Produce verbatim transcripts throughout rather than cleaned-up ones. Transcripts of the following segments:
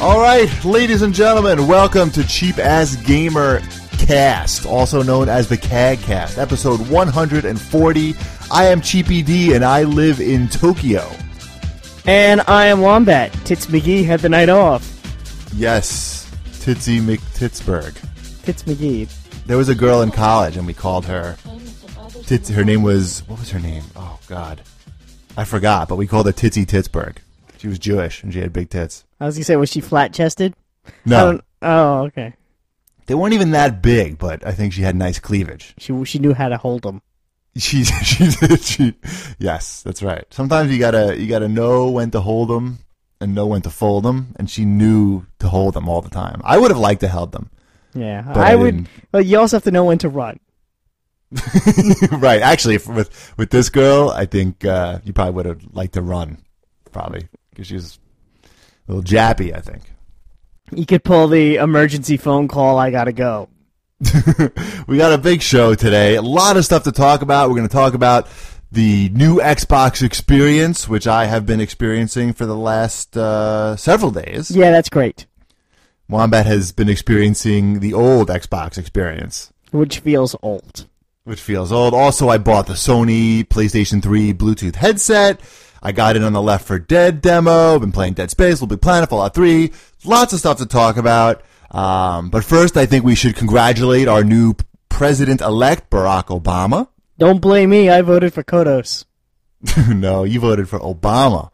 All right, ladies and gentlemen, welcome to Cheap Ass Gamer Cast, also known as the C A G Cast, episode one hundred forty. I am Cheapy D, and I live in Tokyo. And I am Wombat. Tits McGee had the night off. Yes, Titsy McTitsburg. Tits McGee. There was a girl in college, and we called her Tits. Her name was, what was her name? Oh, God. I forgot, but we called her Titsy Titsburg. She was Jewish, and she had big tits. I was going to say, was she flat-chested? No. Oh, okay. They weren't even that big, but I think she had nice cleavage. She she knew how to hold them. She she did. She, yes, that's right. Sometimes you gotta you gotta know when to hold them and know when to fold them, and she knew to hold them all the time. I would have liked to held them. Yeah, I, I would. But you also have to know when to run. Right. Actually, if, with with this girl, I think uh, you probably would have liked to run, probably because she was a little jappy, I think. You could pull the emergency phone call. I gotta go. We got a big show today. A lot of stuff to talk about. We're going to talk about the new Xbox experience, which I have been experiencing for the last uh, several days. Yeah, that's great. Wombat has been experiencing the old Xbox experience. Which feels old. Which feels old. Also, I bought the Sony PlayStation three Bluetooth headset. I got in on the Left four Dead demo. Been playing Dead Space, Little Big Planet, Fallout three. Lots of stuff to talk about. Um, but first, I think we should congratulate our new president-elect, Barack Obama. Don't blame me. I voted for Kodos. No, you voted for Obama.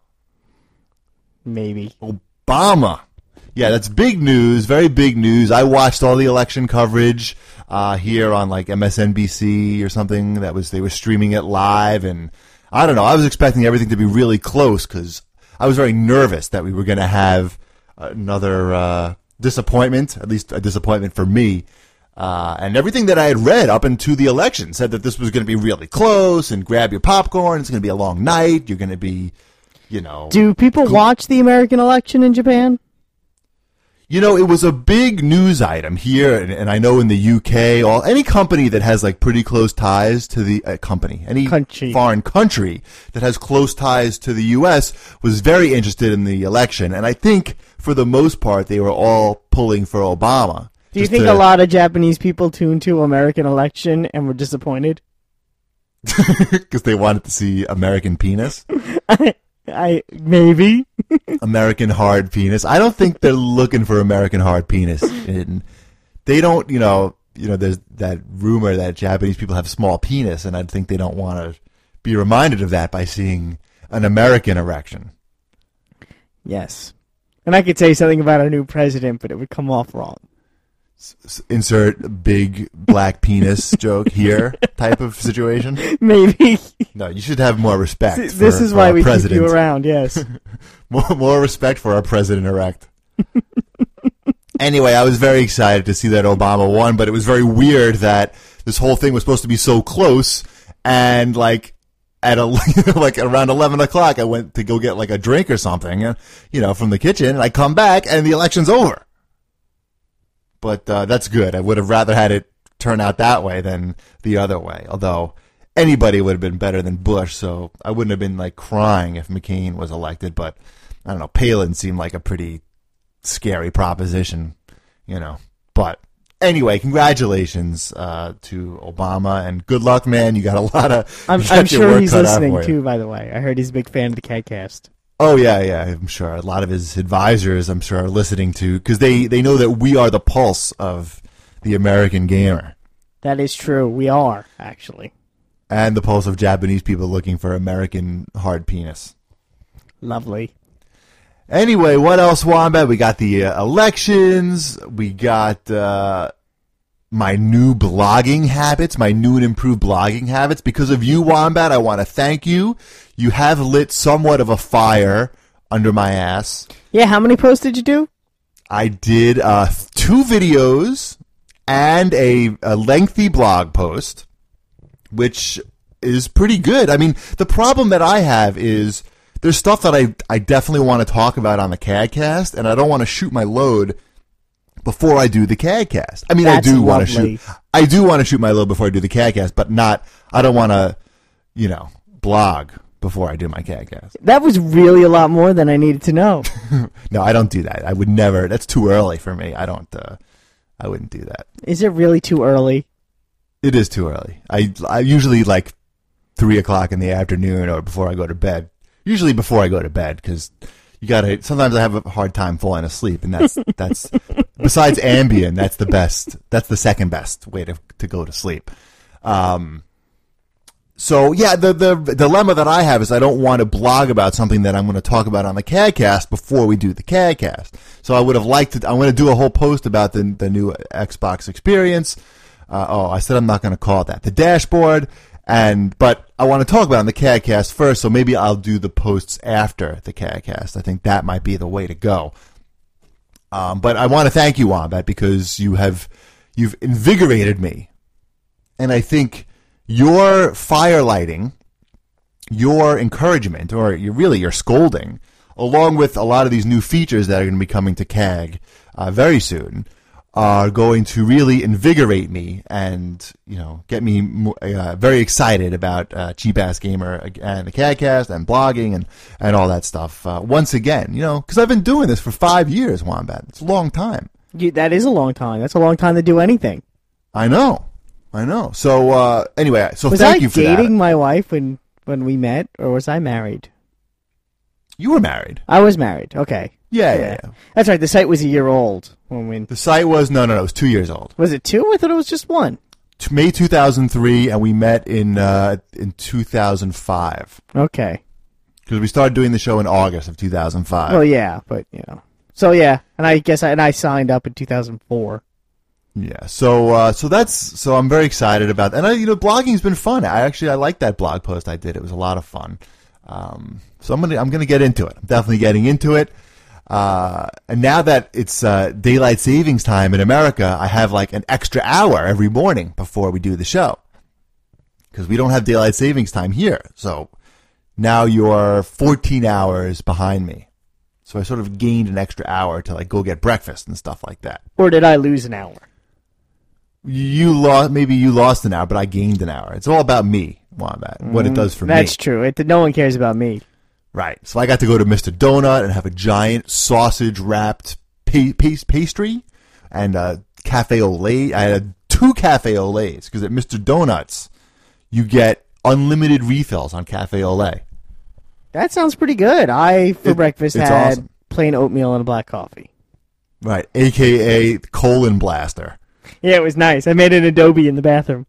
Maybe. Obama. Yeah, that's big news. Very big news. I watched all the election coverage uh, here on like M S N B C or something. That was they were streaming it live, and I don't know. I was expecting everything to be really close because I was very nervous that we were going to have another uh, disappointment, at least a disappointment for me. Uh, and everything that I had read up into the election said that this was going to be really close and grab your popcorn. It's going to be a long night. You're going to be, you know. Do people cl- watch the American election in Japan? You know, it was a big news item here, and, and I know in the U K, all any company that has like pretty close ties to the uh, company, any country. foreign country that has close ties to the U S was very interested in the election, and I think for the most part they were all pulling for Obama. Do you think to, a lot of Japanese people tuned to American election and were disappointed? Because they wanted to see American penis? I, I maybe. American hard penis. I don't think they're looking for American hard penis. And they don't, you know, you know, there's that rumor that Japanese people have small penis, and I think they don't want to be reminded of that by seeing an American erection. Yes. And I could say something about our new president, but it would come off wrong. S- insert big black penis joke here type of situation. Maybe. No, you should have more respect. See, this for, is for why our we president. keep you around, yes. more, more respect for our president-elect. Anyway, I was very excited to see that Obama won, but it was very weird that this whole thing was supposed to be so close, and like at a, like around eleven o'clock, I went to go get like a drink or something, you know, from the kitchen, and I come back and the election's over. But uh, that's good. I would have rather had it turn out that way than the other way. Although anybody would have been better than Bush, so I wouldn't have been like crying if McCain was elected. But I don't know. Palin seemed like a pretty scary proposition, you know. But anyway, congratulations uh, to Obama, and good luck, man. You got a lot of. I'm, I'm sure he's listening too. By the way, I heard he's a big fan of the CADcast. Oh, yeah, yeah, I'm sure. A lot of his advisors, I'm sure, are listening to, because they, they know that we are the pulse of the American gamer. That is true. We are, actually. And the pulse of Japanese people looking for American hard penis. Lovely. Anyway, what else, Wombat? We got the uh, elections. We got uh, my new blogging habits, my new and improved blogging habits. Because of you, Wombat, I want to thank you. You have lit somewhat of a fire under my ass. Yeah, how many posts did you do? I did uh, two videos and a, a lengthy blog post, which is pretty good. I mean, the problem that I have is there's stuff that I, I definitely want to talk about on the CADcast, and I don't want to shoot my load before I do the CADcast. I mean, That's I do want to lovely. shoot. I do want to shoot my load before I do the CADcast, but not. I don't want to, you know, blog before I do my CADcast. That was really a lot more than I needed to know. No, I don't do that. I would never. That's too early for me. I don't. Uh, I wouldn't do that. Is it really too early? It is too early. I I usually like three o'clock in the afternoon or before I go to bed. Usually before I go to bed because you gotta. Sometimes I have a hard time falling asleep, and that's that's besides Ambien. That's the best. That's the second best way to to go to sleep. Um. So yeah, the the dilemma that I have is I don't want to blog about something that I'm going to talk about on the CADcast before we do the CADcast. So I would have liked to. I'm going to do a whole post about the the new Xbox experience. Uh, oh, I said I'm not going to call it that. The dashboard, and but I want to talk about it on the CADcast first. So maybe I'll do the posts after the CADcast. I think that might be the way to go. Um, but I want to thank you, Wombat, because you have you've invigorated me, and I think. Your firelighting, your encouragement, or your, really your scolding, along with a lot of these new features that are going to be coming to C A G uh, very soon, are going to really invigorate me and, you know, get me uh, very excited about uh, Cheap Ass Gamer and the CADcast and blogging and, and all that stuff. Uh, once again, you know, because I've been doing this for five years, Wombat. It's a long time. You, that is a long time. That's a long time to do anything. I know. I know. So uh, anyway, so was thank I you for that. Was I dating my wife when, when we met, or was I married? You were married. I was married. Okay. Yeah, yeah, yeah. That's right. The site was a year old when we. The site was no, no, no. It was two years old. Was it two? I thought it was just one. May two thousand three, and we met in uh, in two thousand five. Okay. Because we started doing the show in August of two thousand five. Well, yeah, but you know. So yeah, and I guess I, and I signed up in two thousand four. Yeah, so uh, so that's so I'm very excited about that. And I, you know, blogging's been fun. I actually I like that blog post I did. It was a lot of fun. Um, so I'm gonna I'm gonna get into it. I'm definitely getting into it. Uh, and now that it's uh, daylight savings time in America, I have like an extra hour every morning before we do the show because we don't have daylight savings time here. So now you're fourteen hours behind me. So I sort of gained an extra hour to like go get breakfast and stuff like that. Or did I lose an hour? You lost, maybe you lost an hour, but I gained an hour. It's all about me, Wombat, what it does for That's me. That's true. It, no one cares about me. Right. So I got to go to Mister Donut and have a giant sausage-wrapped pa- pa- pastry and a cafe au lait. I had two cafe au laits because at Mister Donuts, you get unlimited refills on cafe au lait. That sounds pretty good. I, for it, breakfast, had awesome. plain oatmeal and a black coffee. Right. A K A colon blaster. Yeah, it was nice. I made an Adobe in the bathroom.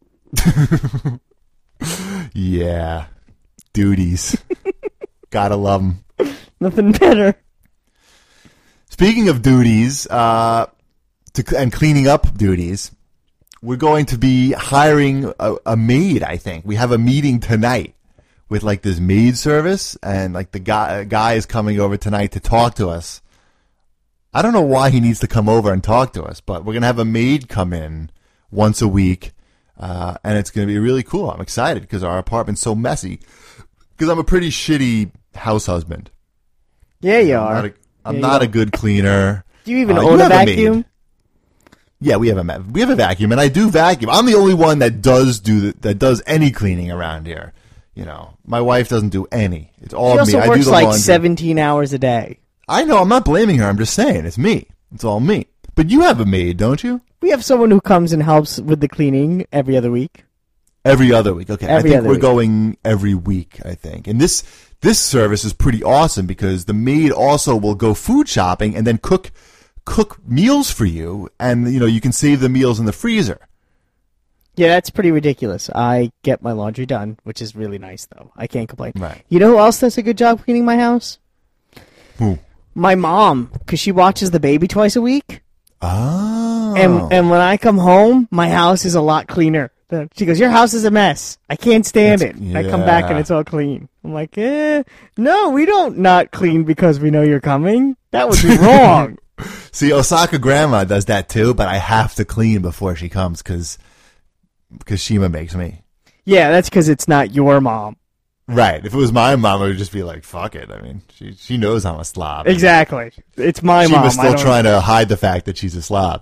Yeah. Duties. Gotta love them. Nothing better. Speaking of duties, uh, to, and cleaning up duties, we're going to be hiring a, a maid, I think. We have a meeting tonight with like this maid service, and like the guy, guy is coming over tonight to talk to us. I don't know why he needs to come over and talk to us, but we're going to have a maid come in once a week, uh, and it's going to be really cool. I'm excited because our apartment's so messy. Because I'm a pretty shitty house husband. Yeah, you I'm are. Not a, I'm yeah, not you a good cleaner. Do you even uh, own you a vacuum? A yeah, we have a we have a vacuum, and I do vacuum. I'm the only one that does do the, that does any cleaning around here. You know, my wife doesn't do any. It's all she me. also I works do the like laundry. seventeen hours a day. I know. I'm not blaming her. I'm just saying it's me. It's all me. But you have a maid, don't you? We have someone who comes and helps with the cleaning every other week. Every other week. Okay. Every I think other we're week. going every week, I think. And this this service is pretty awesome because the maid also will go food shopping and then cook cook meals for you, and you know, you can save the meals in the freezer. Yeah, that's pretty ridiculous. I get my laundry done, which is really nice though. I can't complain. Right. You know who else does a good job cleaning my house? Who? My mom, because she watches the baby twice a week. Oh. And and when I come home, my house is a lot cleaner. She goes, your house is a mess. I can't stand That's, it. Yeah. I come back and it's all clean. I'm like, eh, no, we don't not clean because we know you're coming. That would be wrong. See, Osaka grandma does that too, but I have to clean before she comes because because Shima makes me. Yeah, that's because it's not your mom. Right. If it was my mom, I would just be like, fuck it. I mean, she she knows I'm a slob. Exactly. It's my Shima's mom. Shima's still trying to hide the fact that she's a slob.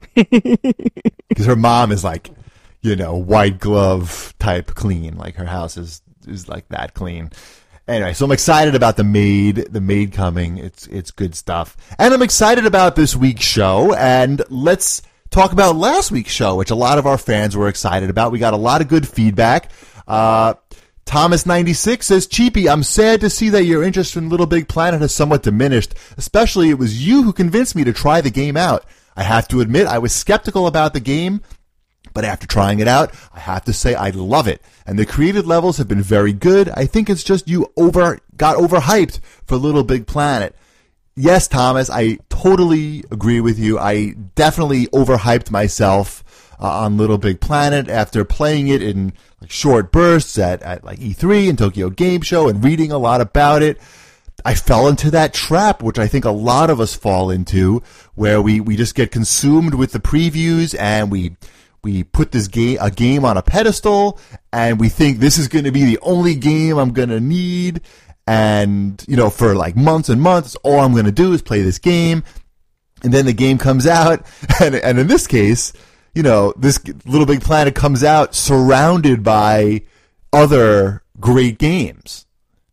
Because her mom is like, you know, white glove type clean. Like her house is, is like that clean. Anyway, so I'm excited about the Maid, the Maid coming. It's it's good stuff. And I'm excited about this week's show. And let's talk about last week's show, which a lot of our fans were excited about. We got a lot of good feedback. Uh, Thomas ninety-six says, Cheapy, I'm sad to see that your interest in Little Big Planet has somewhat diminished. Especially it was you who convinced me to try the game out. I have to admit, I was skeptical about the game, but after trying it out, I have to say I love it. And the created levels have been very good. I think it's just you over got overhyped for Little Big Planet. Yes, Thomas, I totally agree with you. I definitely overhyped myself uh, on Little Big Planet after playing it in like short bursts at, at like E three and Tokyo Game Show and reading a lot about it. I fell into that trap, which I think a lot of us fall into, where we, we just get consumed with the previews and we we put this game a game on a pedestal and we think this is going to be the only game I'm going to need. And, you know, for like months and months, all I'm going to do is play this game. And then the game comes out. And, and in this case, you know, this Little Big Planet comes out surrounded by other great games.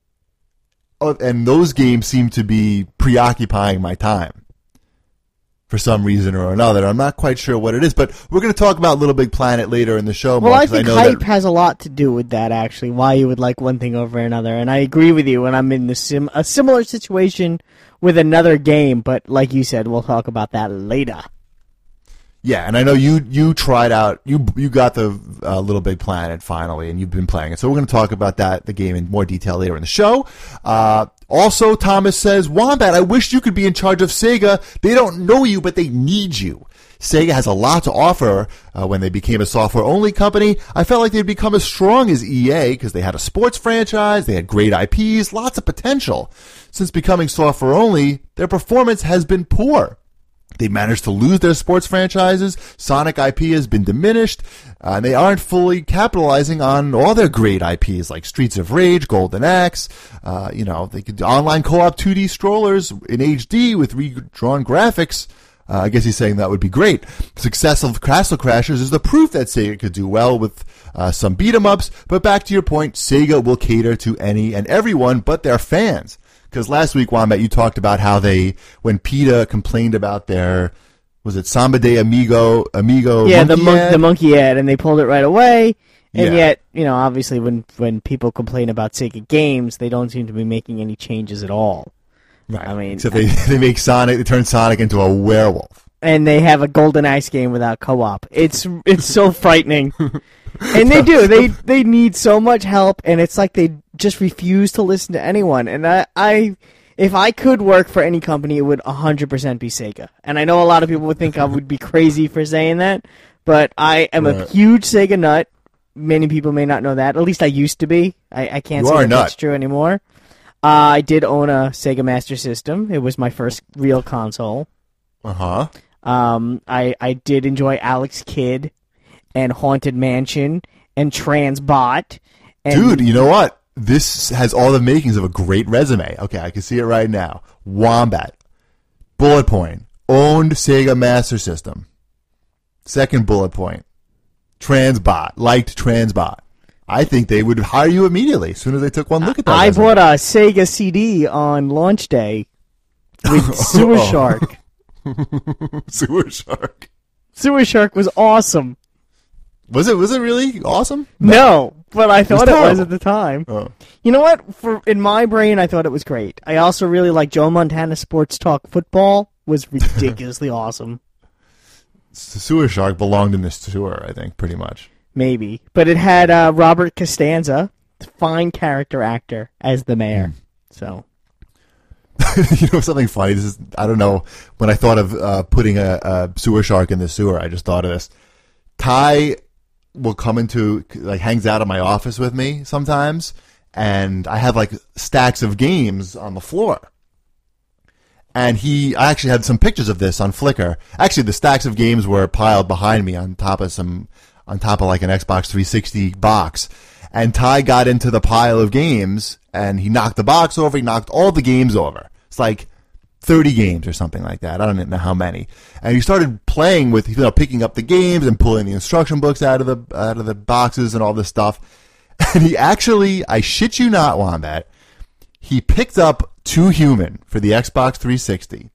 And those games seem to be preoccupying my time for some reason or another. I'm not quite sure what it is, but we're going to talk about Little Big Planet later in the show. Well, Mark, I think I know hype that... has a lot to do with that, actually, why you would like one thing over another. And I agree with you when I'm in the sim- a similar situation with another game, but like you said, we'll talk about that later. Yeah, and I know you you tried out, you you got the uh, Little Big Planet finally, and you've been playing it. So we're going to talk about that, the game, in more detail later in the show. Uh, also, Thomas says, Wombat, I wish you could be in charge of Sega. They don't know you, but they need you. Sega has a lot to offer. Uh, when they became a software-only company, I felt like they'd become as strong as E A because they had a sports franchise, they had great I Ps, lots of potential. Since becoming software-only, their performance has been poor. They managed to lose their sports franchises. Sonic I P has been diminished. Uh, and they aren't fully capitalizing on all their great I Ps like Streets of Rage, Golden Axe. Uh, you know, they could online co-op two D strollers in H D with redrawn graphics. Uh, I guess he's saying that would be great. Success of Castle Crashers is the proof that Sega could do well with uh, some beat-em-ups. But back to your point, Sega will cater to any and everyone but their fans. Because last week, Wombat, you talked about how they, when PETA complained about their, was it Samba de Amigo, Amigo Yeah, monkey the, mon- ad? the monkey ad, and they pulled it right away. And Yeah. yet, you know, obviously when, when people complain about Sega games, they don't seem to be making any changes at all. Right. I mean, Except they, they make Sonic, they turn Sonic into a werewolf. and they have a Golden Axe game without co-op. It's it's so frightening. And they do. They they need so much help, and it's like they just refuse to listen to anyone. And I, I if I could work for any company, it would one hundred percent be Sega. And I know a lot of people would think I would be crazy for saying that, but I am Right. a huge Sega nut. Many people may not know that. At least I used to be. I, I can't You say are a that nut. that's true anymore. Uh, I did own a Sega Master System. It was my first real console. Uh-huh. Um, I, I did enjoy Alex Kidd and Haunted Mansion and Transbot. And Dude, you know what? This has all the makings of a great resume. Okay, I can see it right now. Wombat. Bullet point. Owned Sega Master System. Second bullet point. Transbot. Liked Transbot. I think they would hire you immediately as soon as they took one look at that. I resume. bought a Sega C D on launch day with Sewer Oh. Shark. Sewer Shark. Sewer Shark was awesome. Was it was it really awesome? No, but I thought it was, terrible. at the time. Oh. You know what? For in my brain, I thought it was great. I also really like Joe Montana Sports Talk Football. Was ridiculously awesome. Sewer Shark belonged in the sewer, I think, pretty much. Maybe, but it had uh, Robert Costanza, fine character actor, as the mayor. So You know something funny? This is I don't know. When I thought of uh, putting a, a sewer shark in the sewer, I just thought of this. Ty will come into like hangs out at my office with me sometimes, and I have like stacks of games on the floor. And he, I actually had some pictures of this on Flickr. Actually, the stacks of games were piled behind me on top of some, on top of like an Xbox three sixty box. And Ty got into the pile of games, and he knocked the box over. He knocked all the games over. It's like thirty games or something like that. I don't know how many. And he started playing with, you know, picking up the games and pulling the instruction books out of the out of the boxes and all this stuff. And he actually, I shit you not, Wombat, he picked up Too Human for the Xbox three sixty,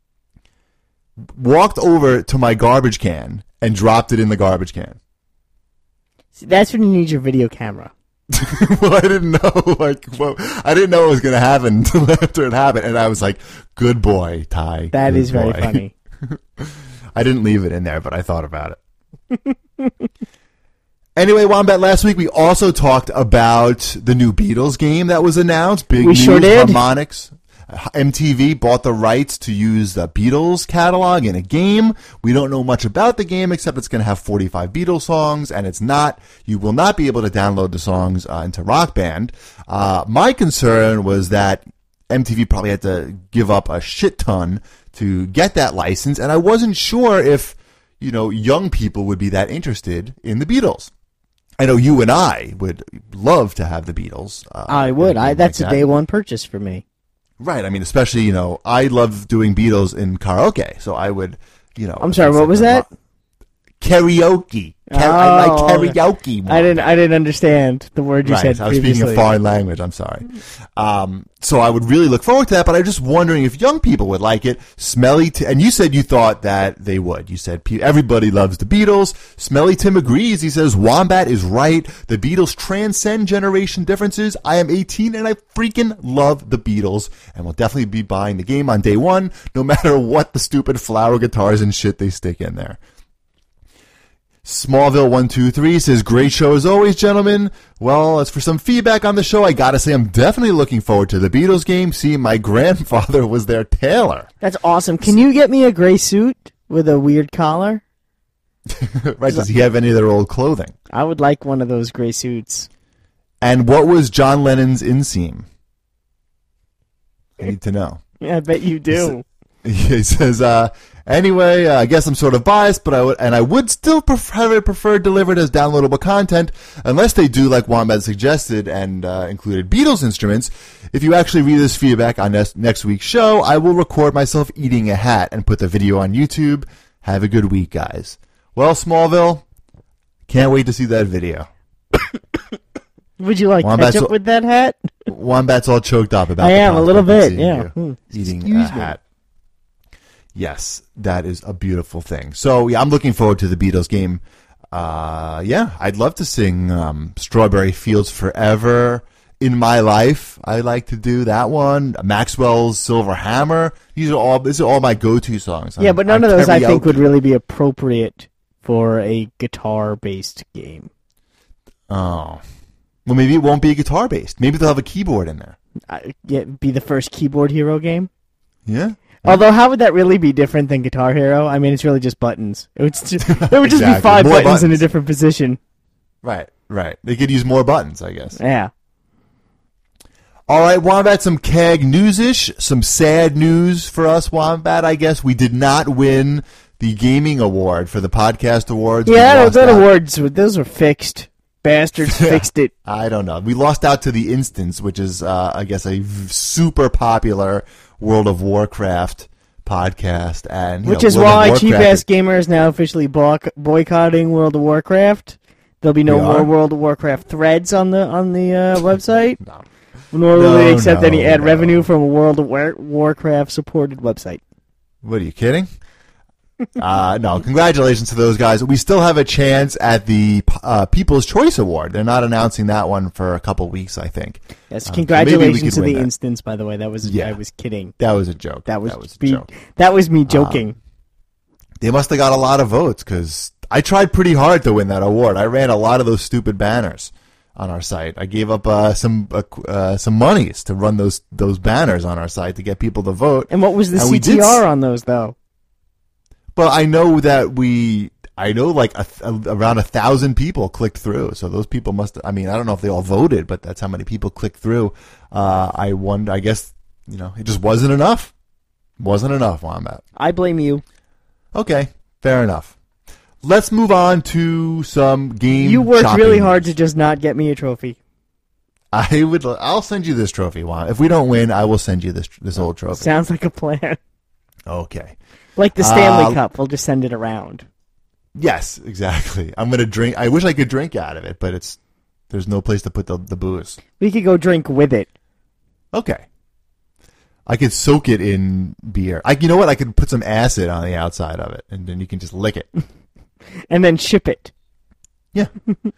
walked over to my garbage can, and dropped it in the garbage can. See, that's when you need your video camera. Well, I didn't know, like, well, I didn't know it was going to happen until after it happened, and I was like, good boy, Ty. That good is very boy. funny. I didn't leave it in there, but I thought about it. Anyway, Wombat, last week we also talked about the new Beatles game that was announced. Big We news, sure did. Harmonix. M T V bought the rights to use the Beatles catalog in a game. We don't know much about the game except it's going to have forty-five Beatles songs, and it's not. You will not be able to download the songs uh, into Rock Band. Uh, my concern was that M T V probably had to give up a shit ton to get that license, and I wasn't sure if, you know, young people would be that interested in the Beatles. I know you and I would love to have the Beatles. Uh, I would. I that's like a day one purchase for me. Right. I mean, especially, you know, I love doing Beatles in karaoke, so I would, you know. I'm sorry, what was that? Karaoke. Car- Oh, I like karaoke more. I didn't. I didn't understand the word you Right, said I was previously. speaking a foreign language. I'm sorry. Um, so I would really look forward to that, but I'm just wondering if young people would like it. Smelly, T- and you said you thought that they would. You said pe- everybody loves the Beatles. Smelly Tim agrees. He says Wombat is right. The Beatles transcend generation differences. I am eighteen and I freaking love the Beatles, and will definitely be buying the game on day one, no matter what the stupid flower guitars and shit they stick in there. Smallville one two three says, great show as always, gentlemen. Well, as for some feedback on the show, I gotta say I'm definitely looking forward to the Beatles game. See, my grandfather was their tailor. That's awesome. Can you get me a gray suit with a weird collar? Right, does he have any of their old clothing? I would like one of those gray suits. And what was John Lennon's inseam? I need to know. Yeah, I bet you do. He says, uh, anyway, uh, I guess I'm sort of biased, but I would, and I would still prefer, have it preferred delivered as downloadable content, unless they do like Wombat suggested and uh, included Beatles instruments. If you actually read this feedback on next, next week's show, I will record myself eating a hat and put the video on YouTube. Have a good week, guys. Well, Smallville, can't wait to see that video. Would you like Wombat's ketchup all- with that hat? Wombat's all choked up about I the am, a little prospect of bit, seeing yeah. you Hmm. Eating Excuse a me. hat. Yes, that is a beautiful thing. So, yeah, I'm looking forward to the Beatles game. Uh, yeah, I'd love to sing um, Strawberry Fields Forever. In My Life, I like to do that one. Maxwell's Silver Hammer. These are all these are all my go-to songs. Yeah, I'm- but none I'm of those I think karaoke. would really be appropriate for a guitar-based game. Oh. Well, maybe it won't be guitar-based. Maybe they'll have a keyboard in there. I, yeah, be the first Keyboard Hero game. Yeah? Although, how would that really be different than Guitar Hero? I mean, it's really just buttons. It would just, it would just Exactly. be five More buttons, in a buttons. different position. Right, right. They could use more buttons, I guess. Yeah. All right, Wombat, some C A G news-ish, some sad news for us, Wombat, I guess. We did not win the gaming award for the podcast awards. We Yeah, lost those out- awards, those were fixed. Bastards fixed it. I don't know. We lost out to the Instance, which is, uh, I guess, a v- super popular World of Warcraft podcast. and you Which know, is World of why Warcraft Cheap is- Ass Gamer is now officially boyc- boycotting World of Warcraft. There'll be no We more are? World of Warcraft threads on the on the uh, website. No. Nor will No, they accept no, any ad no. revenue from a World of War- Warcraft supported website. What, are you kidding? uh, no, congratulations to those guys. We still have a chance at the uh, People's Choice Award. They're not announcing that one for a couple weeks, I think. Yes, Um, so maybe we congratulations could to the win that. Instance. By the way, that was Yeah. I was kidding. That was a joke. That was, that was a me, joke. That was me joking. They must have got a lot of votes because I tried pretty hard to win that award. I ran a lot of those stupid banners on our site. I gave up uh, some uh, uh, some monies to run those those banners on our site to get people to vote. and what was the and we did C T R s- on those though? But I know that we, I know like a, a, around a thousand people clicked through. So those people must. I mean, I don't know if they all voted, but that's how many people clicked through. Uh, I won. I guess you know it just wasn't enough. Wasn't enough, Wombat. I blame you. Okay, fair enough. Let's move on to some game. You worked shopping really hard to news. just not get me a trophy. I would. I'll send you this trophy, Juan. If we don't win, I will send you this this old trophy. Sounds like a plan. Okay. Like the Stanley Uh, Cup, we'll just send it around. Yes, exactly. I'm gonna drink. I wish I could drink out of it, but it's there's no place to put the the booze. We could go drink with it. Okay. I could soak it in beer. I, you know what? I could put some acid on the outside of it, and then you can just lick it. And then ship it. Yeah.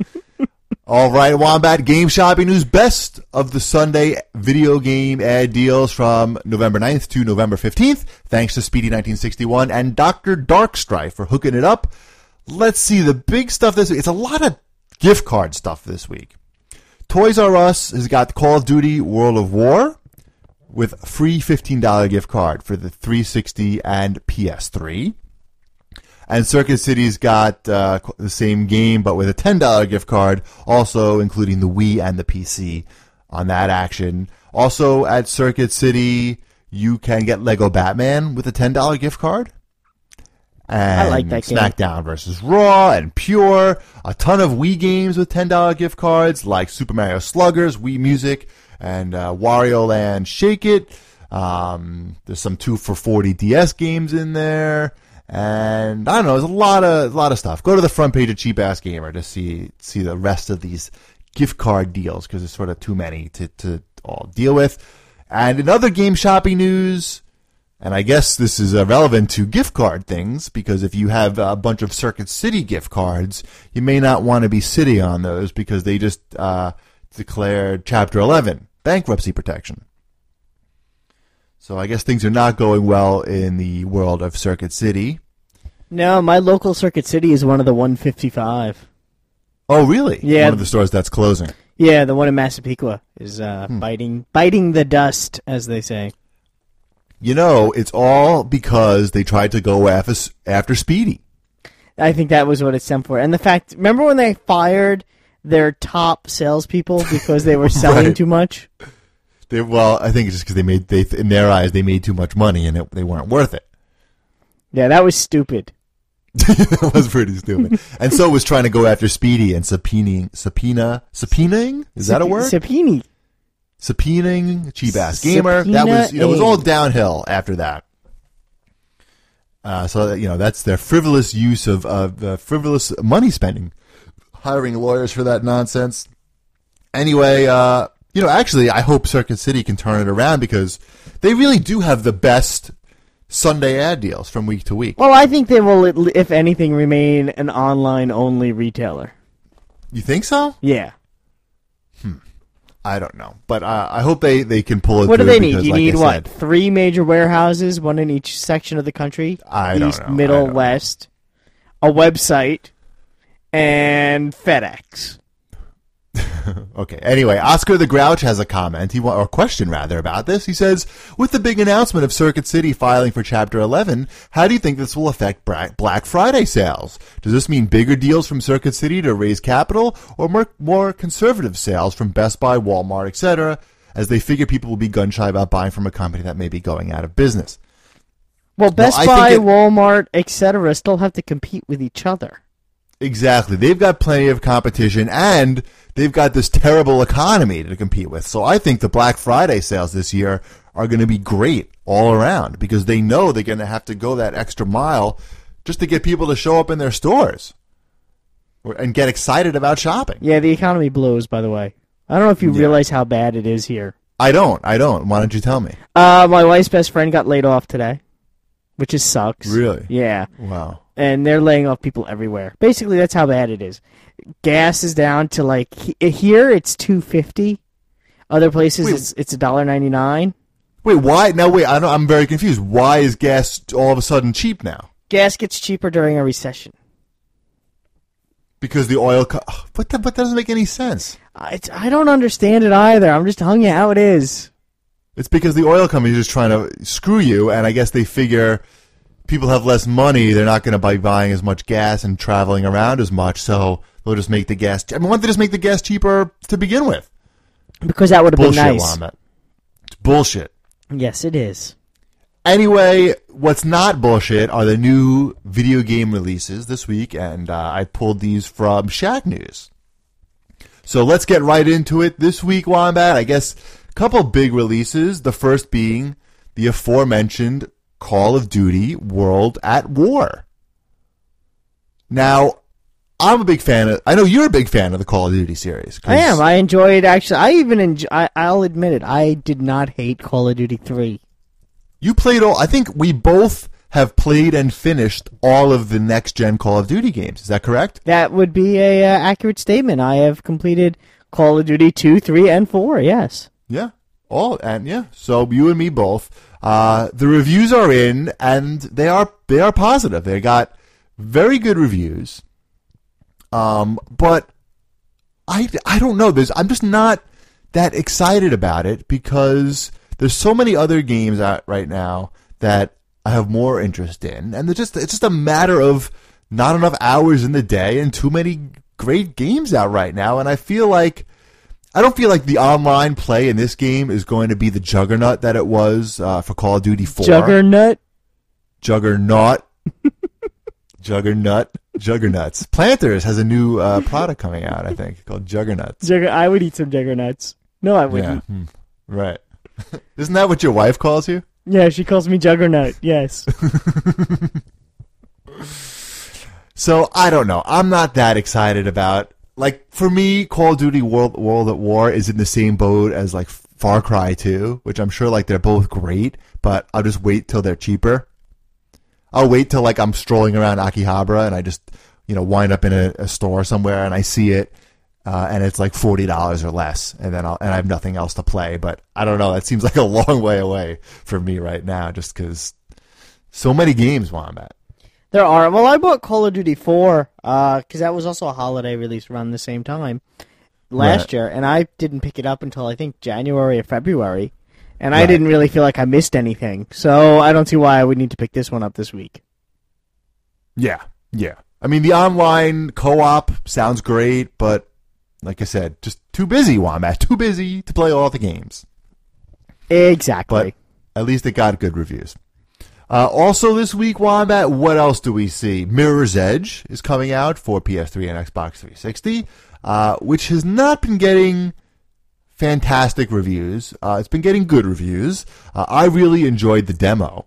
All right, Wombat, game shopping news. Best of the Sunday video game ad deals from November ninth to November fifteenth. Thanks to Speedy nineteen sixty-one and Doctor Darkstrife for hooking it up. Let's see the big stuff this week. It's a lot of gift card stuff this week. Toys R Us has got Call of Duty World of War with a free fifteen dollars gift card for the three sixty and P S three. And Circuit City's got uh, the same game, but with a ten dollars gift card, also including the Wii and the P C on that action. Also at Circuit City, you can get Lego Batman with a ten dollars gift card. And I like that game. SmackDown versus Raw and Pure. A ton of Wii games with ten dollars gift cards, like Super Mario Sluggers, Wii Music, and uh, Wario Land Shake It. Um, there's some two for forty D S games in there. And I don't know, there's a lot of a lot of stuff. Go to the front page of Cheap Ass Gamer to see see the rest of these gift card deals, because there's sort of too many to, to all deal with. And in other game shopping news, and I guess this is uh, relevant to gift card things, because if you have a bunch of Circuit City gift cards, you may not want to be sitting on those, because they just uh, declared Chapter eleven, bankruptcy protection. So I guess things are not going well in the world of Circuit City. No, my local Circuit City is one of the one fifty-five. Oh, really? Yeah. One of the stores that's closing. Yeah, the one in Massapequa is uh, hmm. biting biting the dust, as they say. You know, it's all because they tried to go after, after Speedy. I think that was what it stemmed for. And the fact, remember when they fired their top salespeople because they were selling right. too much? They, well, I think it's just because they made, they, in their eyes, they made too much money and it, they weren't worth it. Yeah, that was stupid. That was pretty stupid. And so it was trying to go after Speedy and subpoenaing, subpoena, subpoenaing? Is that a word? Subpoenaing. Subpoenaing, Cheap Ass Gamer. That was, you know, it was all downhill after that. Uh, so, you know, that's their frivolous use of, of uh, frivolous money spending. Hiring lawyers for that nonsense. Anyway, uh, you know, actually, I hope Circuit City can turn it around, because they really do have the best Sunday ad deals from week to week. Well, I think they will, if anything, remain an online-only retailer. You think so? Yeah. Hmm. I don't know. But uh, I hope they, they can pull it what through. What do they need? Because, You like need, I what, said, three major warehouses, one in each section of the country? I East, don't know. middle, don't west, know. A website, and FedEx. Okay. Anyway, Oscar the Grouch has a comment, he or a question rather, about this. He says, with the big announcement of Circuit City filing for Chapter eleven, how do you think this will affect Black Friday sales? Does this mean bigger deals from Circuit City to raise capital, or more, more conservative sales from Best Buy, Walmart, et cetera, as they figure people will be gun-shy about buying from a company that may be going out of business? Well, Best well, Buy, it, Walmart, et cetera still have to compete with each other. Exactly. They've got plenty of competition, and they've got this terrible economy to compete with. So I think the Black Friday sales this year are going to be great all around, because they know they're going to have to go that extra mile just to get people to show up in their stores and get excited about shopping. Yeah, the economy blows, by the way. I don't know if you yeah. realize how bad it is here. I don't. I don't. Why don't you tell me? Uh, my wife's best friend got laid off today, which just sucks. Really? Yeah. Wow. And they're laying off people everywhere. Basically, that's how bad it is. Gas is down to, like, here it's two fifty. Other places wait, it's it's one dollar ninety-nine. Wait, why? Now, wait, I don't, I'm very confused. Why is gas all of a sudden cheap now? Gas gets cheaper during a recession. Because the oil... Co- what the, but that doesn't make any sense. I, I don't understand it either. I'm just telling you how it is. It's because the oil company is just trying to screw you, and I guess they figure... people have less money, they're not going to be buying as much gas and traveling around as much, so they'll just make the gas... I mean, why don't they just make the gas cheaper to begin with? Because that would have bullshit, been nice. Wombat. It's bullshit. Yes, it is. Anyway, what's not bullshit are the new video game releases this week, and uh, I pulled these from Shack News. So let's get right into it. This week, Wombat, I guess a couple big releases, the first being the aforementioned Call of Duty World at War. Now, I'm a big fan of. I know you're a big fan of the Call of Duty series. I am. I enjoyed actually. I even enjoy. I, I'll admit it. I did not hate Call of Duty three. You played all. I think we both have played and finished all of the next gen Call of Duty games. Is that correct? That would be a uh, accurate statement. I have completed Call of Duty two, three, and four. Yes. Yeah. All and yeah. So you and me both. Uh, the reviews are in, and they are they are positive. They got very good reviews. Um, but I, I don't know. There's I'm just not that excited about it because there's so many other games out right now that I have more interest in, and just it's just a matter of not enough hours in the day and too many great games out right now. And I feel like I don't feel like the online play in this game is going to be the juggernaut that it was uh, for Call of Duty four. Juggernaut. Juggernaut. Juggernaut. Juggernauts. Planters has a new uh, product coming out, I think, called Juggernauts. Jugger- I would eat some Juggernauts. No, I wouldn't. Yeah. Hmm. Right. Isn't that what your wife calls you? Yeah, she calls me Juggernaut. Yes. So, I don't know. I'm not that excited about... Like, for me, Call of Duty World, World at War is in the same boat as, like, Far Cry two, which I'm sure, like, they're both great, but I'll just wait till they're cheaper. I'll wait till, like, I'm strolling around Akihabara and I just, you know, wind up in a, a store somewhere and I see it, uh, and it's like forty dollars or less, and then I'll, and I have nothing else to play. But I don't know. That seems like a long way away for me right now, just because so many games, Wombat. There are. Well, I bought Call of Duty four because uh, that was also a holiday release around the same time last right. year, and I didn't pick it up until I think January or February. And right. I didn't really feel like I missed anything, so I don't see why I would need to pick this one up this week. Yeah, yeah. I mean, the online co-op sounds great, but like I said, just too busy, Wombat. Too busy to play all the games. Exactly. But at least it got good reviews. Uh, also this week, Wombat, what else do we see? Mirror's Edge is coming out for P S three and Xbox three sixty, uh, which has not been getting... fantastic reviews. Uh, it's been getting good reviews. Uh, I really enjoyed the demo.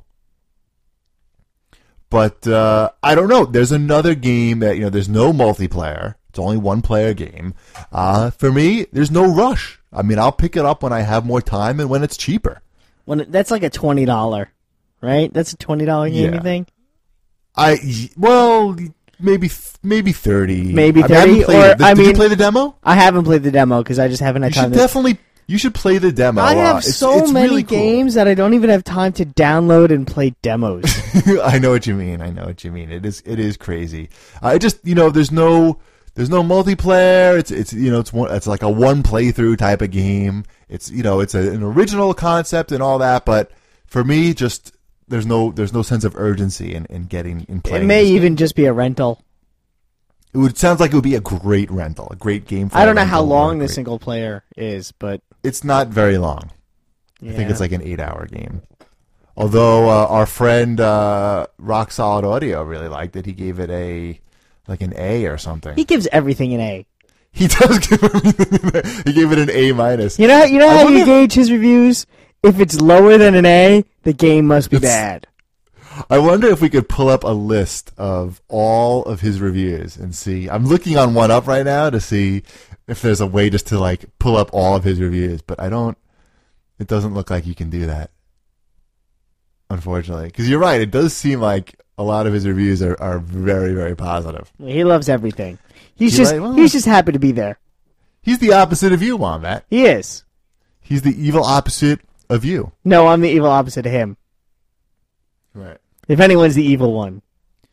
But uh, I don't know. There's another game that, you know, there's no multiplayer. It's only one player game. Uh, for me, there's no rush. I mean, I'll pick it up when I have more time and when it's cheaper. When it, that's like a twenty dollars, right? That's a twenty dollars game, yeah. You think? I, well... Maybe maybe thirty. Maybe thirty. I mean, or the, I did mean, you play the demo? I haven't played the demo because I just haven't had you time. Should to... definitely. You should play the demo. I have uh, it's, so it's many really cool. games that I don't even have time to download and play demos. I know what you mean. I know what you mean. It is it is crazy. I uh, just you know there's no there's no multiplayer. It's it's you know it's one it's like a one playthrough type of game. It's you know it's a, an original concept and all that, but for me, just there's no there's no sense of urgency in, in getting in playing. It may this even game. just be a rental. It would sounds like it would be a great rental, a great game. For I don't know how rental, long the great. single player is, but it's not very long. Yeah. I think it's like an eight-hour game. Although uh, our friend uh, Rock Solid Audio really liked it, he gave it a like an A or something. He gives everything an A. He does give it. He gave it an A minus. You know, you know I how wonder... you gauge his reviews. If it's lower than an A, the game must be it's... bad. I wonder if we could pull up a list of all of his reviews and see. I'm looking on one up right now to see if there's a way just to like pull up all of his reviews, but I don't. It doesn't look like you can do that, unfortunately. Because you're right, it does seem like a lot of his reviews are, are very, very positive. He loves everything. He's He just like, well, he's just happy to be there. He's the opposite of you, Wombat. He is. He's the evil opposite of you. No, I'm the evil opposite of him. Right. If anyone's the evil one,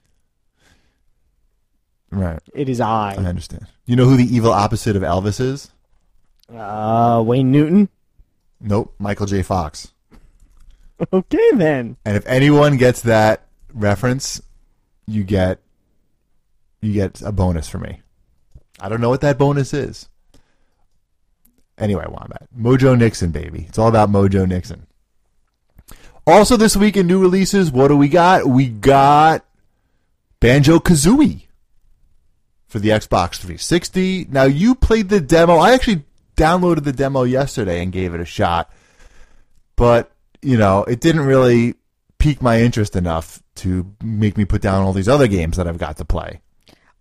right, it is I. I understand. You know who the evil opposite of Elvis is? Uh, Wayne Newton? Nope, Michael J. Fox. Okay, then. And if anyone gets that reference, you get you get a bonus for me. I don't know what that bonus is. Anyway, Wombat. Mojo Nixon, baby. It's all about Mojo Nixon. Also this week in new releases, what do we got? We got Banjo-Kazooie for the Xbox three sixty. Now, you played the demo. I actually downloaded the demo yesterday and gave it a shot. But, you know, it didn't really pique my interest enough to make me put down all these other games that I've got to play.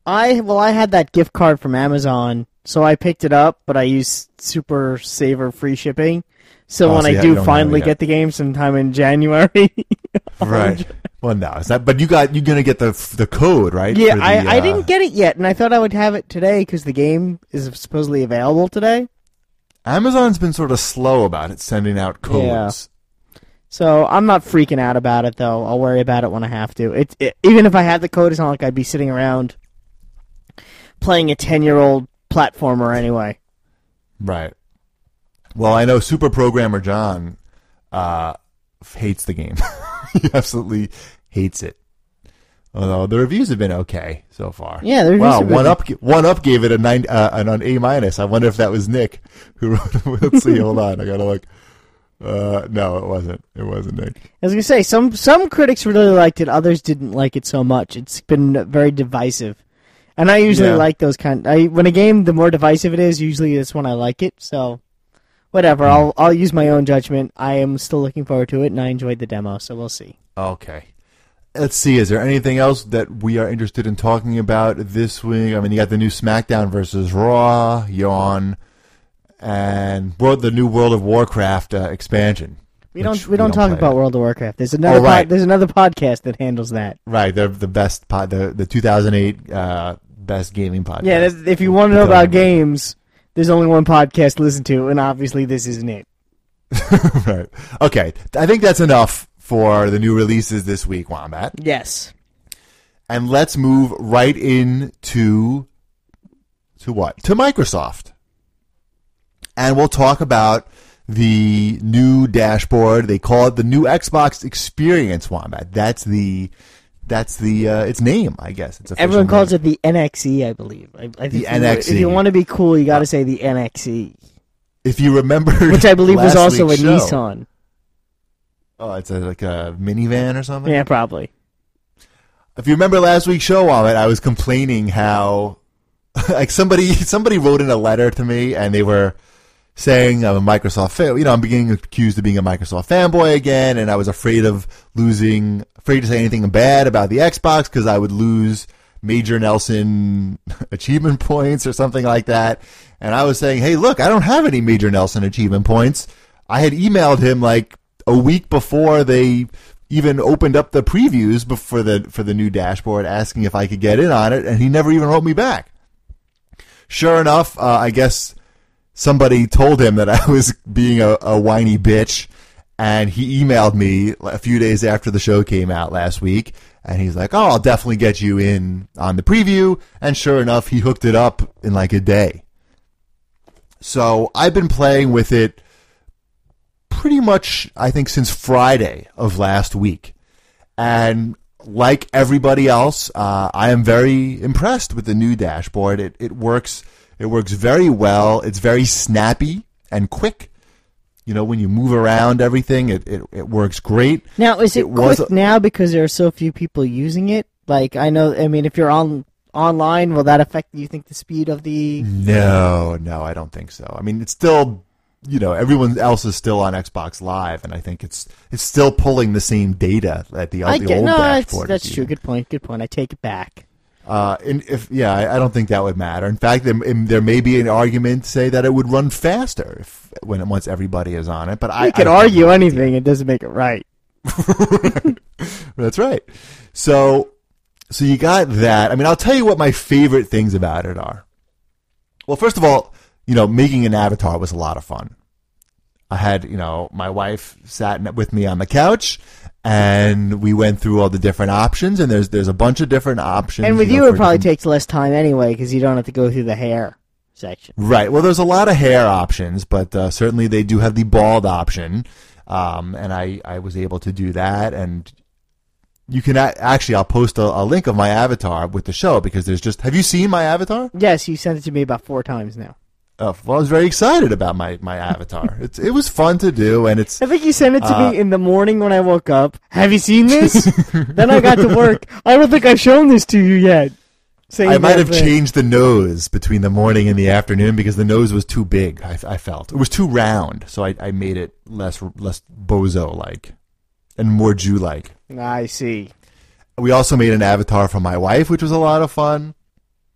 I well, I had that gift card from Amazon, so I picked it up, but I used Super Saver free shipping. So Oh, when so I yeah, you do don't have finally it yet. get the game sometime in January, Right. Well, no, is that? But you got you're gonna get the the code, right? yeah, for the, I, I uh, didn't get it yet, and I thought I would have it today because the game is supposedly available today. Amazon's been sort of slow about it, sending out codes. So I'm not freaking out about it, though. I'll worry about it when I have to. It, it even if I had the code, it's not like I'd be sitting around playing a ten-year-old platformer anyway. Right. Well, I know Super Programmer John uh, hates the game. He absolutely hates it. Although the reviews have been okay so far. Yeah, the reviews wow. have been- One up, one up gave it a nine, uh, an, an A minus. I wonder if that was Nick who wrote. Let's see. Hold on. I gotta look. Uh, no, it wasn't. It wasn't Nick. I was gonna say some some critics really liked it, others didn't like it so much. It's been very divisive, and I usually Yeah. like those kind. I when a game, the more divisive it is, usually that's when I like it. So, whatever. Hmm. I'll I'll use my own judgment. I am still looking forward to it, and I enjoyed the demo. So we'll see. Okay. Let's see. Is there anything else that we are interested in talking about this week? I mean, you got the new SmackDown versus Raw, Yawn, and world, the new World of Warcraft uh, expansion. We which don't we don't talk play about it. World of Warcraft. There's another Oh, right. pod, there's another podcast that handles that. Right, they're the best pod, the the two thousand eight uh, best gaming podcast. Yeah, that's- if you want to know Tell about me. games, there's only one podcast to listen to, and obviously this isn't it. Right. Okay, I think that's enough for the new releases this week, Wombat. Yes. And let's move right into to what? To Microsoft. And we'll talk about the new dashboard. They call it the new Xbox Experience, Wombat. That's the that's the uh, its name, I guess. It's Everyone calls it the N X E, I believe. I, I think The if you- N X E. If you want to be cool, you got to say the N X E, If you remember, which I believe was last also a week's show- Nissan. Oh, it's a, like a minivan or something. Yeah, probably. If you remember last week's show on it, I was complaining how, like somebody somebody wrote in a letter to me, and they were saying I'm a Microsoft fan. You know, I'm being accused of being a Microsoft fanboy again, and I was afraid of losing, afraid to say anything bad about the Xbox because I would lose Major Nelson achievement points or something like that. And I was saying, hey, look, I don't have any Major Nelson achievement points. I had emailed him like a week before they even opened up the previews for the for the new dashboard, asking if I could get in on it, and he never even wrote me back. Sure enough, uh, I guess somebody told him that I was being a, a whiny bitch, and he emailed me a few days after the show came out last week, and he's like, oh, I'll definitely get you in on the preview, and sure enough, he hooked it up in like a day. So I've been playing with it pretty much, I think, since Friday of last week. And like everybody else, uh, I am very impressed with the new dashboard. It it works it works very well. It's very snappy and quick. You know, when you move around everything, it, it, it works great. Now, is it, It was quick a- now because there are so few people using it? Like, I know, I mean, if you're on online, will that affect, you think, the speed of the... No, no, I don't think so. I mean, it's still, you know, everyone else is still on Xbox Live, and I think it's it's still pulling the same data that the, I the get, old no, that's, dashboard that's is true. using. Good point, good point. I take it back. Uh, and if yeah, I, I don't think that would matter. In fact, there, there may be an argument to say that it would run faster if when once everybody is on it. But I You can I don't argue know. anything, it doesn't make it right. That's right. So so you got that. I mean, I'll tell you what my favorite things about it are. Well, first of all, you know, making an avatar was a lot of fun. I had, you know, my wife sat with me on the couch, and we went through all the different options, and there's there's a bunch of different options. And with you, know, it for probably different- takes less time anyway because you don't have to go through the hair section. Right. Well, there's a lot of hair options, but uh, certainly they do have the bald option, um, and I, I was able to do that. And you can a- actually, I'll post a, a link of my avatar with the show because there's just. Have you seen my avatar? Yes, you sent it to me about four times now. Uh, well, I was very excited about my my avatar. It's it was fun to do, and it's I think you sent it to Uh, me in the morning when I woke up. Have you seen this? Then I got to work. I don't think I've shown this to you yet. Saying I might that have thing. changed the nose between the morning and the afternoon because the nose was too big. I, I felt it was too round, so I, I made it less less bozo like and more Jew like. I see. We also made an avatar for my wife, which was a lot of fun.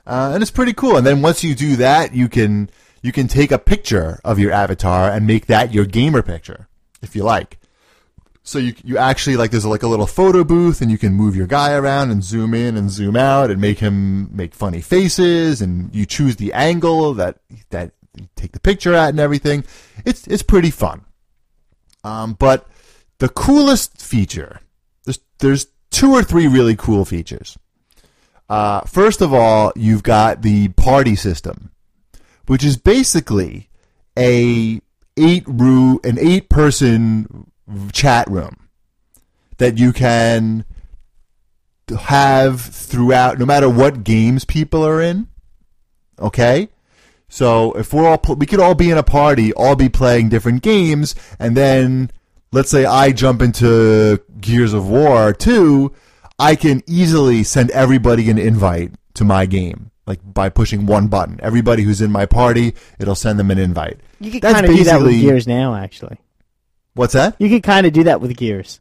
Uh, and it's pretty cool. And then once you do that, you can you can take a picture of your avatar and make that your gamer picture, if you like. So you you actually, like, there's like a little photo booth, and you can move your guy around and zoom in and zoom out and make him make funny faces, and you choose the angle that that you take the picture at and everything. It's it's pretty fun. Um, but the coolest feature, there's there's two or three really cool features. Uh, first of all, you've got the party system, which is basically a eight room, an eight person chat room that you can have throughout, no matter what games people are in. Okay, so if we're all, we could all be in a party, all be playing different games, and then let's say I jump into Gears of War two. I can easily send everybody an invite to my game, like by pushing one button. Everybody who's in my party, it'll send them an invite. You can kind of do that with Gears now, actually. What's that? You can kind of do that with Gears.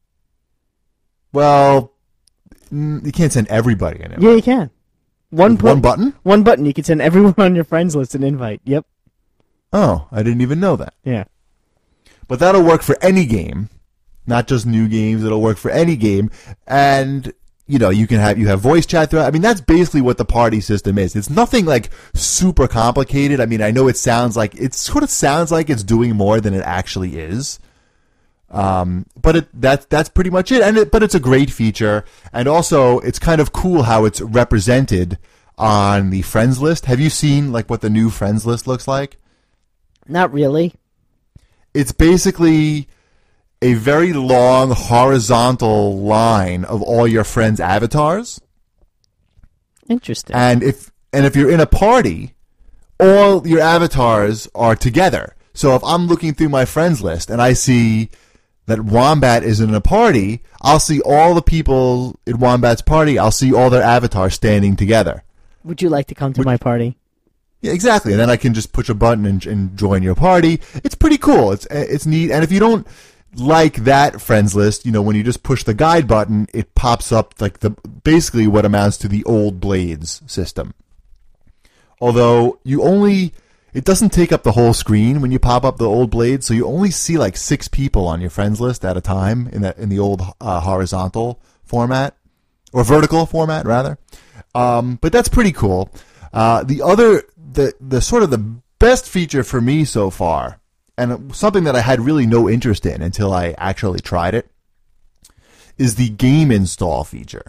Well, you can't send everybody an invite. Yeah, you can. One, one button? One button. You can send everyone on your friends list an invite. Yep. Oh, I didn't even know that. Yeah. But that'll work for any game. Not just new games, it'll work for any game. And, you know, you can have, you have voice chat throughout. I mean, that's basically what the party system is. It's nothing like super complicated. I mean, I know it sounds like, it sort of sounds like it's doing more than it actually is. Um, but it, that, that's pretty much it. And it, but it's a great feature. And also, it's kind of cool how it's represented on the friends list. Have you seen, like, what the new friends list looks like? Not really. It's basically a very long horizontal line of all your friends' avatars. Interesting. And if and if you're in a party, all your avatars are together. So if I'm looking through my friends list and I see that Wombat is in a party, I'll see all the people in Wombat's party. I'll see all their avatars standing together. Would you like to come to Would, my party? Yeah, exactly. And then I can just push a button and, and join your party. It's pretty cool. It's it's neat. And if you don't like that friends list, you know, when you just push the guide button, it pops up like the basically what amounts to the old Blades system. Although you only, it doesn't take up the whole screen when you pop up the old Blades, so you only see like six people on your friends list at a time in that in the old uh, horizontal format or vertical format rather. Um, but that's pretty cool. Uh, the other, the the sort of the best feature for me so far, and something that I had really no interest in until I actually tried it, is the game install feature.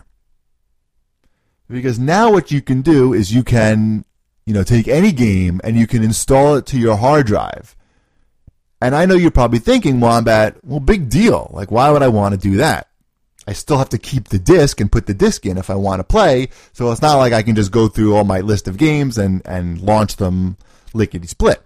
Because now what you can do is you can, you know, take any game and you can install it to your hard drive. And I know you're probably thinking, Wombat, well, big deal. Like, why would I want to do that? I still have to keep the disc and put the disc in if I want to play, so it's not like I can just go through all my list of games and, and launch them lickety-split.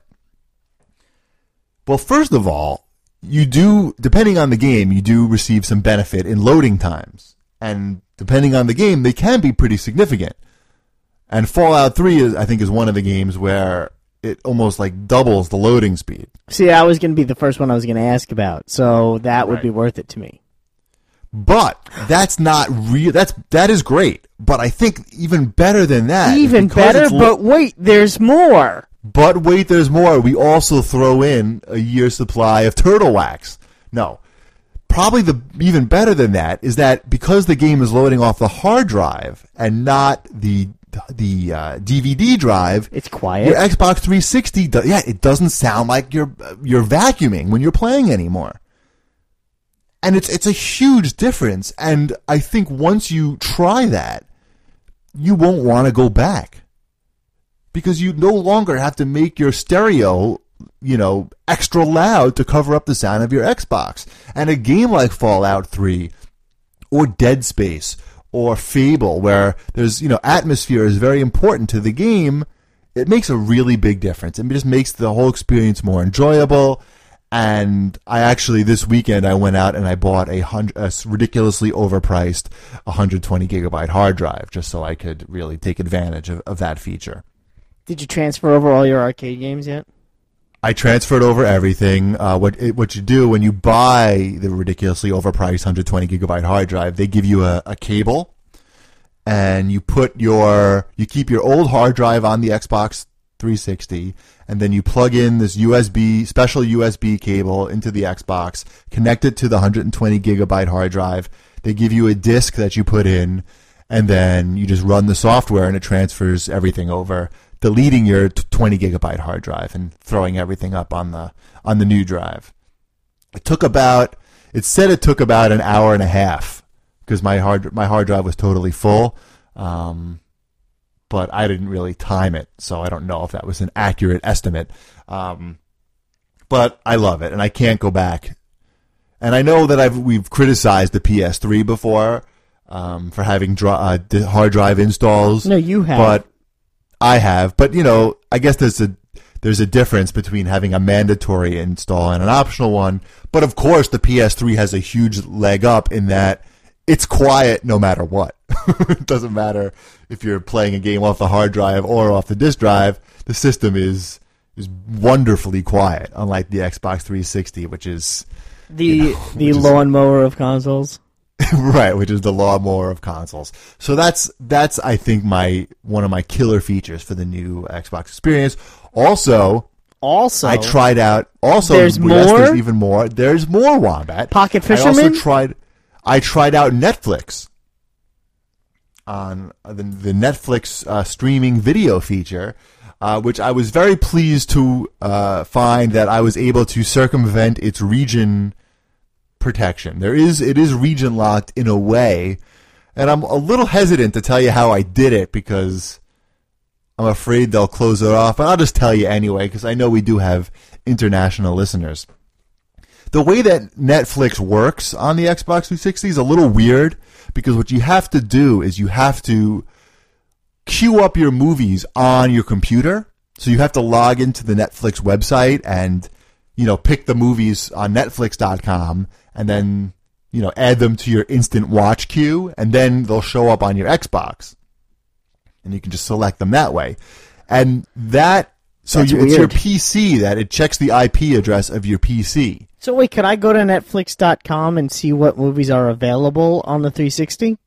Well, first of all, you do, depending on the game, you do receive some benefit in loading times. And depending on the game, they can be pretty significant. And Fallout three, is, I think, is one of the games where it almost like doubles the loading speed. See, that was going to be the first one I was going to ask about, so that would right. be worth it to me. But that's not real. That's that is great. But I think even better than that. Even better. Lo- but wait, there's more. But wait, there's more. We also throw in a year's supply of turtle wax. No, probably the even better than that is that because the game is loading off the hard drive and not the the uh, D V D drive, it's quiet. Your Xbox three sixty, do- yeah, it doesn't sound like you're you're vacuuming when you're playing anymore. And it's it's a huge difference, and I think once you try that, you won't want to go back. Because you no longer have to make your stereo, you know, extra loud to cover up the sound of your Xbox. And a game like Fallout three, or Dead Space, or Fable, where there's, you know, atmosphere is very important to the game, it makes a really big difference. It just makes the whole experience more enjoyable. And I actually, this weekend, I went out and I bought a, hundred, a ridiculously overpriced one hundred twenty gigabyte hard drive just so I could really take advantage of, of that feature. Did you transfer over all your arcade games yet? I transferred over everything. Uh, what it, what you do when you buy the ridiculously overpriced one hundred twenty gigabyte hard drive, they give you a, a cable. and you put your you keep your old hard drive on the Xbox three sixty, and then you plug in this U S B special U S B cable into the Xbox, connect it to the one hundred twenty gigabyte hard drive. They give you a disk that you put in, and then you just run the software and it transfers everything over, deleting your twenty gigabyte hard drive and throwing everything up on the on the new drive. It took about it said it took about an hour and a half because my hard my hard drive was totally full. Um, but I didn't really time it, so I don't know if that was an accurate estimate. Um, but I love it, and I can't go back. And I know that I've we've criticized the P S three before um, for having dr- uh, hard drive installs. No, you have. But I have. But you know, I guess there's a there's a difference between having a mandatory install and an optional one. But of course, the P S three has a huge leg up in that it's quiet no matter what. It doesn't matter if you're playing a game off the hard drive or off the disk drive. The system is is wonderfully quiet, unlike the Xbox three sixty, which is the you know, the lawnmower of consoles. Right, which is the lawnmower of consoles. So that's that's I think my one of my killer features for the new Xbox experience. Also, also I tried out. Also, there's yes, more. There's even more. There's more Wombat. Pocket I Fisherman. also tried. I tried out Netflix on the, the Netflix uh, streaming video feature, uh, which I was very pleased to uh, find that I was able to circumvent its region protection. There is it is region locked in a way, and I'm a little hesitant to tell you how I did it because I'm afraid they'll close it off. But I'll just tell you anyway because I know we do have international listeners. The way that Netflix works on the Xbox three sixty is a little weird because what you have to do is you have to queue up your movies on your computer. So you have to log into the Netflix website and, you know, pick the movies on Netflix dot com and then, you know, add them to your instant watch queue, and then they'll show up on your Xbox. And you can just select them that way. And that, so you, it's your P C that it checks the I P address of your P C. So wait, could I go to Netflix dot com and see what movies are available on the three sixty?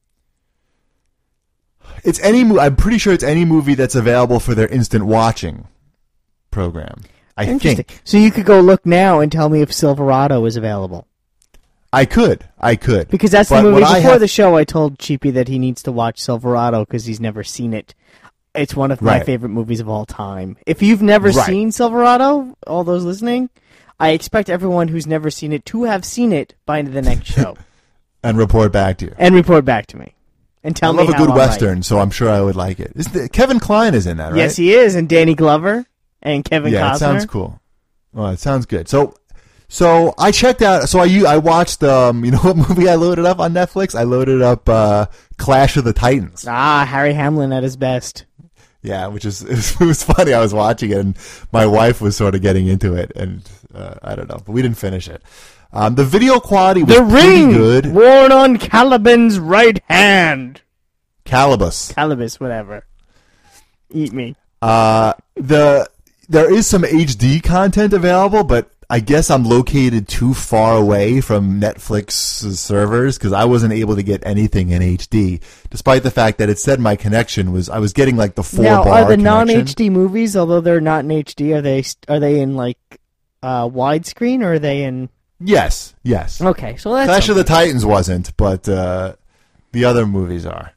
It's any. Mo- I'm pretty sure it's any movie that's available for their instant watching program. I Interesting. think. So you could go look now and tell me if Silverado is available. I could. I could. Because that's But the movie. what I Before have- the show, I told Cheapy that he needs to watch Silverado because he's never seen it. It's one of my Right. favorite movies of all time. If you've never Right. seen Silverado, all those listening, I expect everyone who's never seen it to have seen it by the next show. And report back to you. And report back to me. And tell I me love a how good I'm western, right. so I'm sure I would like it. Is the, Kevin Kline is in that, right? Yes, he is. And Danny Glover and Kevin yeah, Costner. it sounds cool. Well, it sounds good. So, so I checked out. So I u- I watched. Um, you know what movie I loaded up on Netflix? I loaded up uh, Clash of the Titans. Ah, Harry Hamlin at his best. Yeah, which is it was, it was funny. I was watching it, and my wife was sort of getting into it, and uh, I don't know, but we didn't finish it. Um, the video quality was The pretty ring good. worn on Caliban's right hand. Calibus. Calibus, whatever. Eat me. Uh, the there is some H D content available, but I guess I'm located too far away from Netflix's servers because I wasn't able to get anything in H D, despite the fact that it said my connection was I was getting like the four Now, bar are the connection. non-H D movies, although they're not in H D, are they are they in like uh, widescreen or are they in? Yes, yes. Okay, so that's Clash of okay. the Titans wasn't, but uh, the other movies are.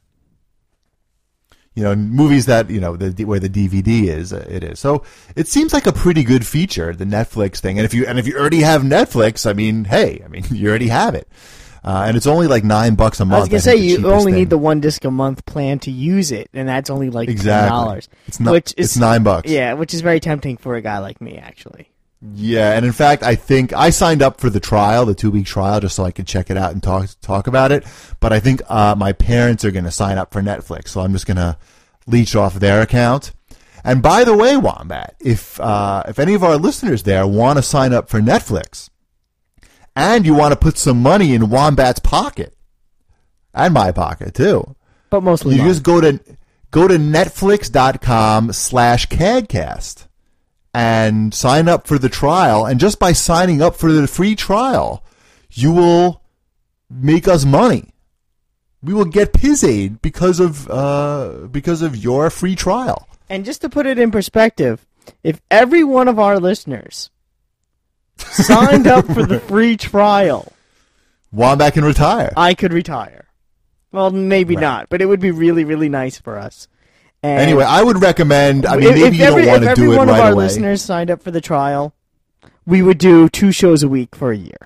You know, movies that, you know, the, where the D V D is, uh, it is. So it seems like a pretty good feature, the Netflix thing. And if you and if you already have Netflix, I mean, hey, I mean, you already have it. Uh, and it's only like nine bucks a month. I was gonna I say think, the you cheapest only thing. need the one disc a month plan to use it, and that's only like exactly. ten dollars. It's not. Which is it's nine bucks. Yeah, which is very tempting for a guy like me, actually. Yeah, and in fact, I think I signed up for the trial, the two week trial, just so I could check it out and talk talk about it. But I think uh, my parents are going to sign up for Netflix, so I'm just going to leech off their account. And by the way, Wombat, if uh, if any of our listeners there want to sign up for Netflix, and you want to put some money in Wombat's pocket, and my pocket too, But mostly you mine. just go to go to netflix dot com slash cadcast and sign up for the trial. And just by signing up for the free trial, you will make us money. we will get Pizaid because of uh, because of your free trial. And just to put it in perspective, if every one of our listeners signed up for the free trial, Wombat can retire. I could retire. Well, maybe Right. not, but it would be really, really nice for us. And Anyway, I would recommend. I mean, if, maybe if you every, don't want if to do every it one right of our away. listeners signed up for the trial, we would do two shows a week for a year.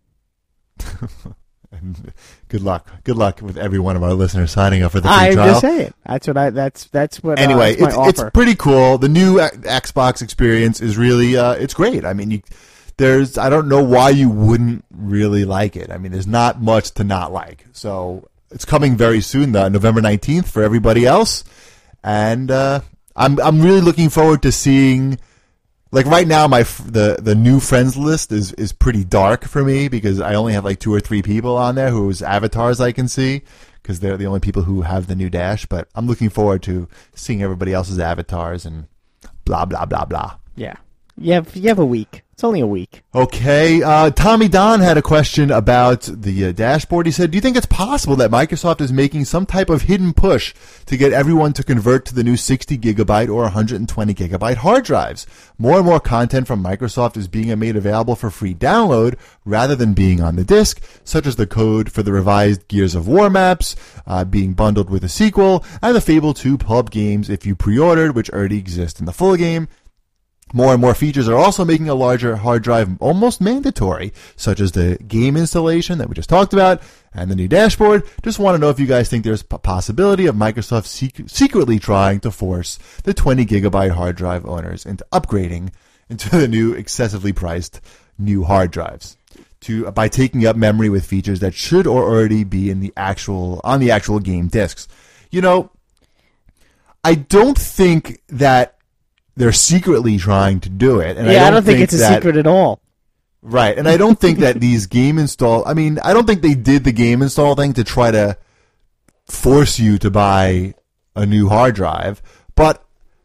Good luck. Good luck with every one of our listeners signing up for the free I'm trial. just saying. That's what I. That's that's what. Anyway, uh, that's my it's, offer. it's pretty cool. The new X- Xbox experience is really, uh, it's great. I mean, you, there's, I don't know why you wouldn't really like it. I mean, there's not much to not like. So it's coming very soon, the November nineteenth for everybody else. And, uh, I'm, I'm really looking forward to seeing, like right now, my, f- the, the new friends list is, is pretty dark for me because I only have like two or three people on there whose avatars I can see, because they're the only people who have the new Dash. But I'm looking forward to seeing everybody else's avatars and blah, blah, blah, blah. Yeah. You have you have a week. It's only a week. Okay. Uh, Tommy Don had a question about the uh, dashboard. He said, do you think it's possible that Microsoft is making some type of hidden push to get everyone to convert to the new sixty gigabyte or one hundred twenty gigabyte hard drives? More and more content from Microsoft is being made available for free download rather than being on the disk, such as the code for the revised Gears of War maps uh, being bundled with a sequel, and the Fable two pub games if you pre-ordered, which already exist in the full game. More and more features are also making a larger hard drive almost mandatory, such as the game installation that we just talked about and the new dashboard. Just want to know if you guys think there's a possibility of Microsoft sec- secretly trying to force the twenty gigabyte hard drive owners into upgrading into the new excessively priced new hard drives to by taking up memory with features that should or already be in the actual on the actual game disks. You know, I don't think that they're secretly trying to do it. And yeah, I don't, I don't think, it's a that, secret at all. Right. And I don't think that these game install, I mean, I don't think they did the game install thing to try to force you to buy a new hard drive, but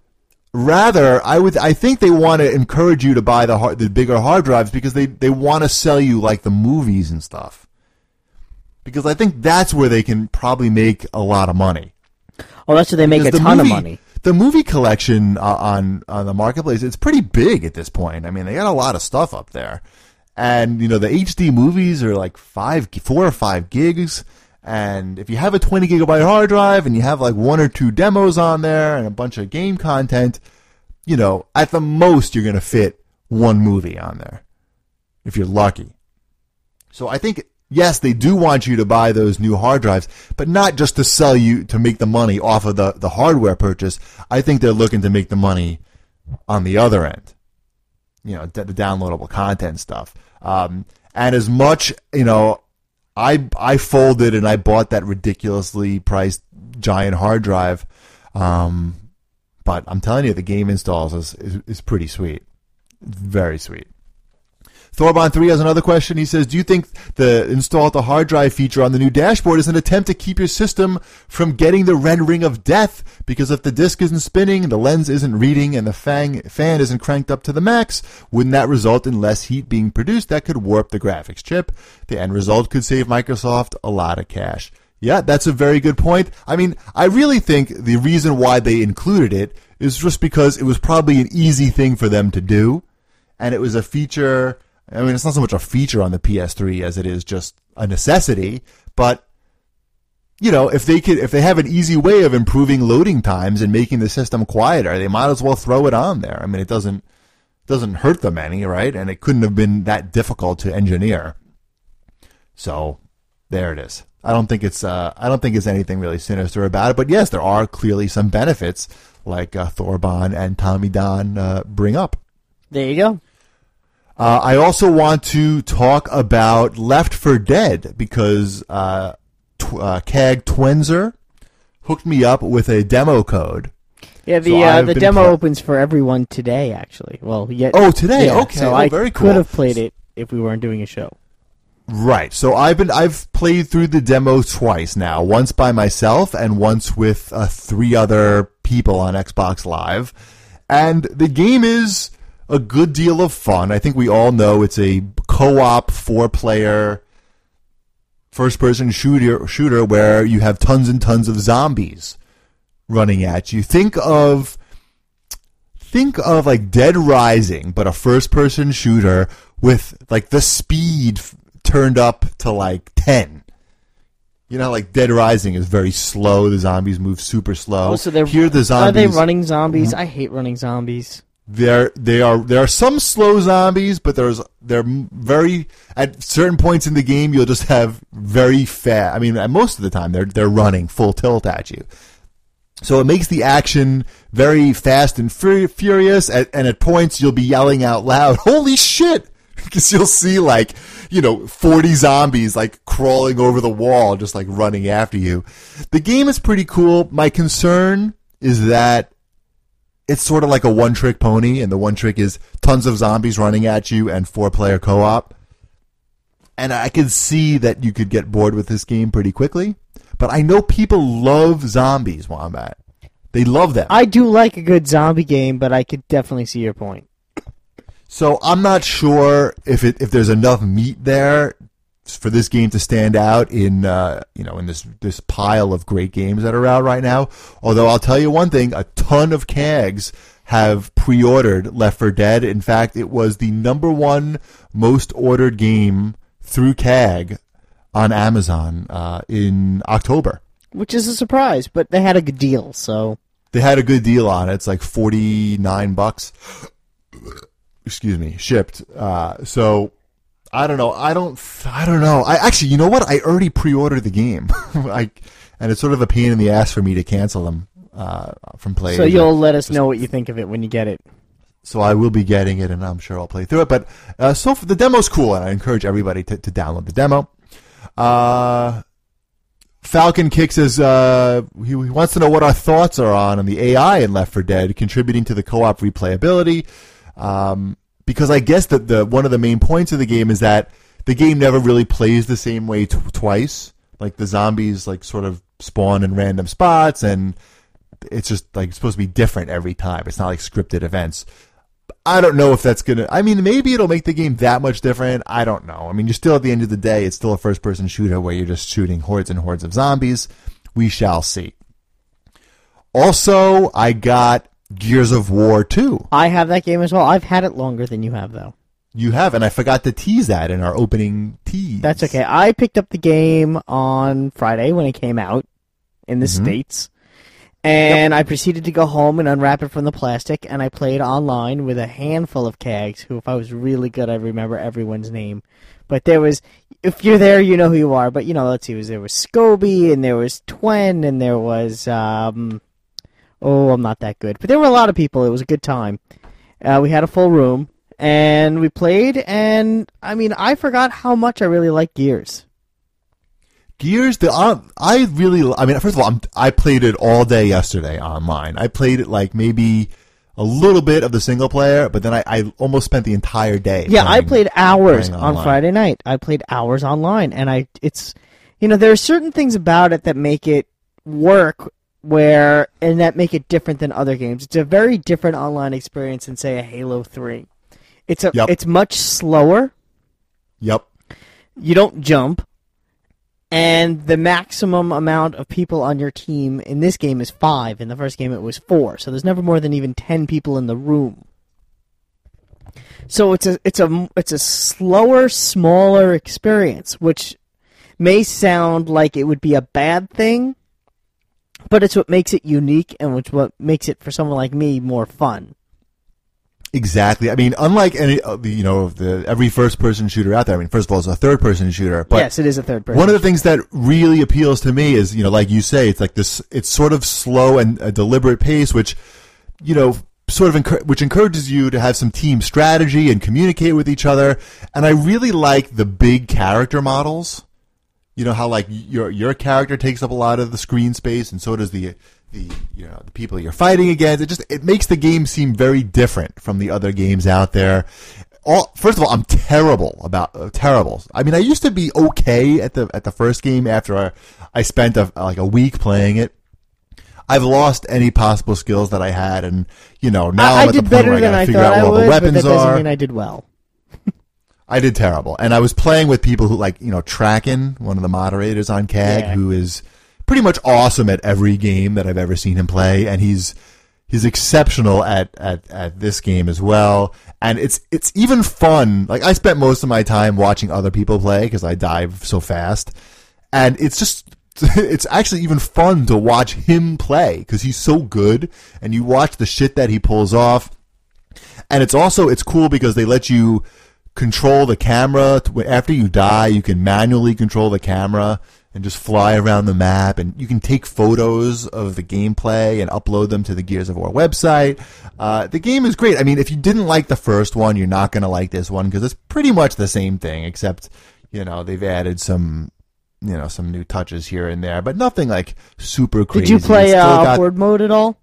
rather, I would, I think they want to encourage you to buy the hard, the bigger hard drives because they, they want to sell you like the movies and stuff. Because I think that's where they can probably make a lot of money. Oh, that's where they make Because a the ton movie- of money. The movie collection uh, on on the marketplace, it's pretty big at this point. I mean, they got a lot of stuff up there, and you know the H D movies are like five, four or five gigs. And if you have a twenty gigabyte hard drive and you have like one or two demos on there and a bunch of game content, you know, at the most you're gonna fit one movie on there, if you're lucky. So I think. Yes, they do want you to buy those new hard drives, but not just to sell you, to make the money off of the, the hardware purchase. I think they're looking to make the money on the other end. You know, the downloadable content stuff. Um, and as much, you know, I, I folded and I bought that ridiculously priced giant hard drive. Um, but I'm telling you, the game installs is, is, is pretty sweet. It's very sweet. Thorbon three has another question. He says, do you think the install the hard drive feature on the new dashboard is an attempt to keep your system from getting the rendering of death? Because if the disk isn't spinning, the lens isn't reading, and the fang, fan isn't cranked up to the max, wouldn't that result in less heat being produced that could warp the graphics chip? The end result could save Microsoft a lot of cash. Yeah, that's a very good point. I mean, I really think the reason why they included it is just because it was probably an easy thing for them to do, and it was a feature... I mean, it's not so much a feature on the P S three as it is just a necessity, but, you know, if they could, if they have an easy way of improving loading times and making the system quieter, they might as well throw it on there. I mean, it doesn't, doesn't hurt them any, right? And it couldn't have been that difficult to engineer. So, there it is. I don't think it's, uh, I don't think it's anything really sinister about it, but yes, there are clearly some benefits, like uh, Thorbon and Tommy Don uh, bring up. There you go. Uh, I also want to talk about Left four Dead because uh, tw- uh, Cag Twenzer hooked me up with a demo code. Yeah, the So uh, I've the been demo pl- opens for everyone today, actually. Well, yet. Oh, today? Yeah, Okay. So Oh, I very cool. could have played it if we weren't doing a show. Right. So I've been I've played through the demo twice now. Once by myself and once with uh, three other people on Xbox Live, and the game is a good deal of fun. I think we all know it's a co-op four-player first-person shooter shooter where you have tons and tons of zombies running at you. Think of think of like Dead Rising, but a first-person shooter with like the speed f- turned up to like ten. You know, like Dead Rising is very slow. The zombies move super slow. Oh, so they're, Here the zombies are they running zombies? I hate running zombies. There, they are. There are some slow zombies, but there's they're very at certain points in the game you'll just have very fast. I mean, most of the time they're they're running full tilt at you, so it makes the action very fast and fur- furious. At, and at points you'll be yelling out loud, "Holy shit!" Because you'll see like you know forty zombies like crawling over the wall, just like running after you. The game is pretty cool. My concern is that it's sort of like a one-trick pony, and the one trick is tons of zombies running at you and four-player co-op. And I can see that you could get bored with this game pretty quickly, but I know people love zombies, Wombat. They love them. I do like a good zombie game, but I could definitely see your point. So I'm not sure if it if there's enough meat there for this game to stand out in uh, you know in this this pile of great games that are out right now. Although I'll tell you one thing, a ton of C A Gs have pre-ordered Left four Dead. In fact, it was the number one most ordered game through C A G on Amazon uh, in October. Which is a surprise, but they had a good deal, so They had a good deal on it. It's like forty-nine bucks. Excuse me, shipped. Uh, so I don't know. I don't. I don't know. I actually, you know what? I already pre-ordered the game. I, and it's sort of a pain in the ass for me to cancel them uh, from play. So you'll let us know what you think of it when you get it. So I will be getting it, and I'm sure I'll play through it. But uh, so the demo's cool, and I encourage everybody to, to download the demo. Uh, Falcon Kick says uh, he, he wants to know what our thoughts are on, on the A I in Left four Dead contributing to the co-op replayability. Um, because I guess that the one of the main points of the game is that the game never really plays the same way t- twice. Like the zombies, like sort of spawn in random spots, and it's just like supposed to be different every time. It's not like scripted events. I don't know if that's gonna. I mean, maybe it'll make the game that much different. I don't know. I mean, you're still at the end of the day, it's still a first-person shooter where you're just shooting hordes and hordes of zombies. We shall see. Also, I got Gears of War two. I have that game as well. I've had it longer than you have, though. You have, and I forgot to tease that in our opening tease. That's okay. I picked up the game on Friday when it came out in the mm-hmm. States, and yep. I proceeded to go home and unwrap it from the plastic, and I played online with a handful of C A Gs who, if I was really good, I'd remember everyone's name. But there was, if you're there, you know who you are. But, you know, let's see, was there was Scobie, and there was Twen, and there was... um. Oh, I'm not that good. But there were a lot of people. It was a good time. Uh, we had a full room, and we played, and, I mean, I forgot how much I really like Gears. Gears, the uh, I really, I mean, first of all, I'm, I played it all day yesterday online. I played it, like, maybe a little bit of the single player, but then I, I almost spent the entire day Yeah, playing, I played hours on online. Friday night. I played hours online, and I, it's, you know, there are certain things about it that make it work where and that make it different than other games. It's a very different online experience than, say, a Halo three. It's a yep. it's much slower. Yep. You don't jump, and the maximum amount of people on your team in this game is five. In the first game, it was four. So there's never more than even ten people in the room. So it's a it's a it's a slower, smaller experience, which may sound like it would be a bad thing. But it's what makes it unique, and which what makes it for someone like me more fun. Exactly. I mean, unlike any, uh, the, you know, the every first-person shooter out there. I mean, first of all, it's a third-person shooter. But yes, it is a third-person. One of the things that really appeals to me is, you know, like you say, it's like this. It's sort of slow and a deliberate pace, which, you know, sort of encu- which encourages you to have some team strategy and communicate with each other. And I really like the big character models. You know how like your your character takes up a lot of the screen space, and so does the the you know the people you're fighting against. It just it makes the game seem very different from the other games out there. All first of all, I'm terrible about uh, terrible. I mean, I used to be okay at the at the first game after I, I spent a, like a week playing it. I've lost any possible skills that I had, and you know now I, I'm I at did the point better where I than gotta I figure thought out I what would, the weapons but that doesn't are. mean I did well. I did terrible. And I was playing with people who, like, you know, Tracken, one of the moderators on C A G, Yeah. who is pretty much awesome at every game that I've ever seen him play. And he's he's exceptional at, at, at this game as well. And it's it's even fun. Like, I spent most of my time watching other people play because I dive so fast. And it's just, it's actually even fun to watch him play because he's so good. And you watch the shit that he pulls off. And it's also, it's cool because they let you control the camera. After you die, you can manually control the camera and just fly around the map, and you can take photos of the gameplay and upload them to the Gears of War website. Uh, the game is great. I mean, if you didn't like the first one, you're not going to like this one because it's pretty much the same thing, except, you know, they've added some, you know, some new touches here and there, but nothing like super crazy. Did you play It's still uh, got- Horde mode at all?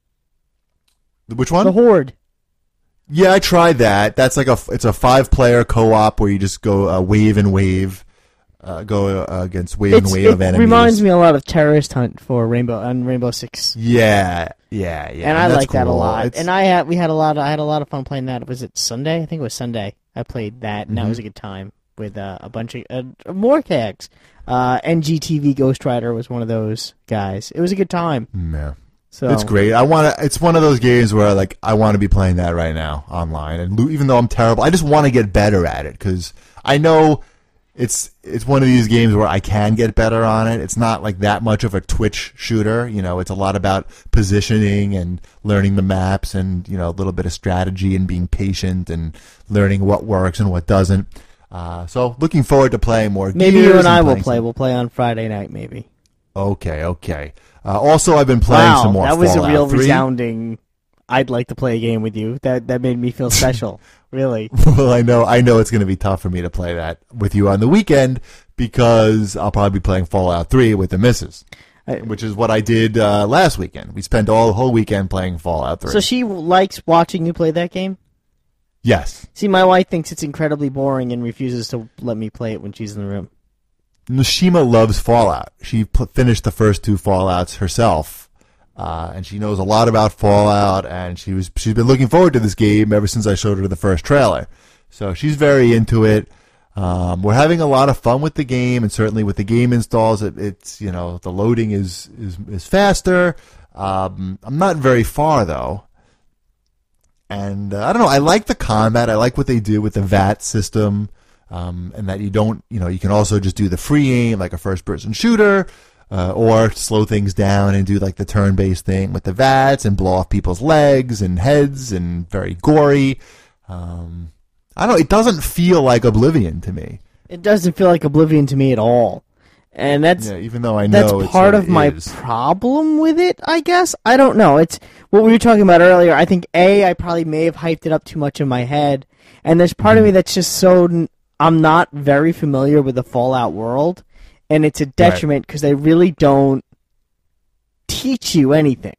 Which one? The Horde. Yeah, I tried that. That's like a it's a five player co op where you just go uh, wave and wave, uh, go uh, against wave It's, and wave it of enemies. reminds me a lot of Terrorist Hunt for Rainbow and Rainbow Six. Yeah, yeah, yeah. and I that's like that a cool. lot. It's- And I had we had a lot. Of, I had a lot of fun playing that. Was it Sunday? I think it was Sunday. I played that, and that Mhm. was a good time with uh, a bunch of uh, more tags. Uh, N G T V Ghost Rider was one of those guys. It was a good time. yeah. So It's great. I want to. It's one of those games where like I want to be playing that right now online, and lo- even though I'm terrible, I just want to get better at it because I know it's it's one of these games where I can get better on it. It's not like that much of a Twitch shooter, you know. It's a lot about positioning and learning the maps, and you know a little bit of strategy and being patient and learning what works and what doesn't. Uh, so looking forward to playing more. maybe Gears you and I will playing play. some- We'll play on Friday night, maybe. Okay, okay. Uh, also, I've been playing Wow, some more. that was Fallout a real three. resounding. I'd like to play a game with you. That that made me feel special. Really. Well, I know, I know it's going to be tough for me to play that with you on the weekend because I'll probably be playing Fallout three with the missus, I- which is what I did uh, last weekend. We spent all the whole weekend playing Fallout three. So she likes watching you play that game? Yes, See, my wife thinks it's incredibly boring and refuses to let me play it when she's in the room. Nishima loves Fallout. She pl- finished the first two Fallouts herself, uh, and she knows a lot about Fallout. And she was she's been looking forward to this game ever since I showed her the first trailer. So she's very into it. Um, we're having a lot of fun with the game, and certainly with the game installs, it, it's you know the loading is is is faster. Um, I'm not very far though, and uh, I don't know. I like the combat. I like what they do with the V A T system. Um, and that you don't, you know, you can also just do the free aim like a first-person shooter, uh, or slow things down and do like the turn-based thing with the V A Ts and blow off people's legs and heads and very gory. Um, I don't know. It doesn't feel like Oblivion to me. It doesn't feel like Oblivion to me at all. And that's Yeah, even though I that's know it's part what of it my is. problem with it, I guess. I don't know. It's what we were talking about earlier. I think A, I probably may have hyped it up too much in my head. And there's part of me that's just so n- I'm not very familiar with the Fallout world, and it's a detriment because they really don't teach you anything.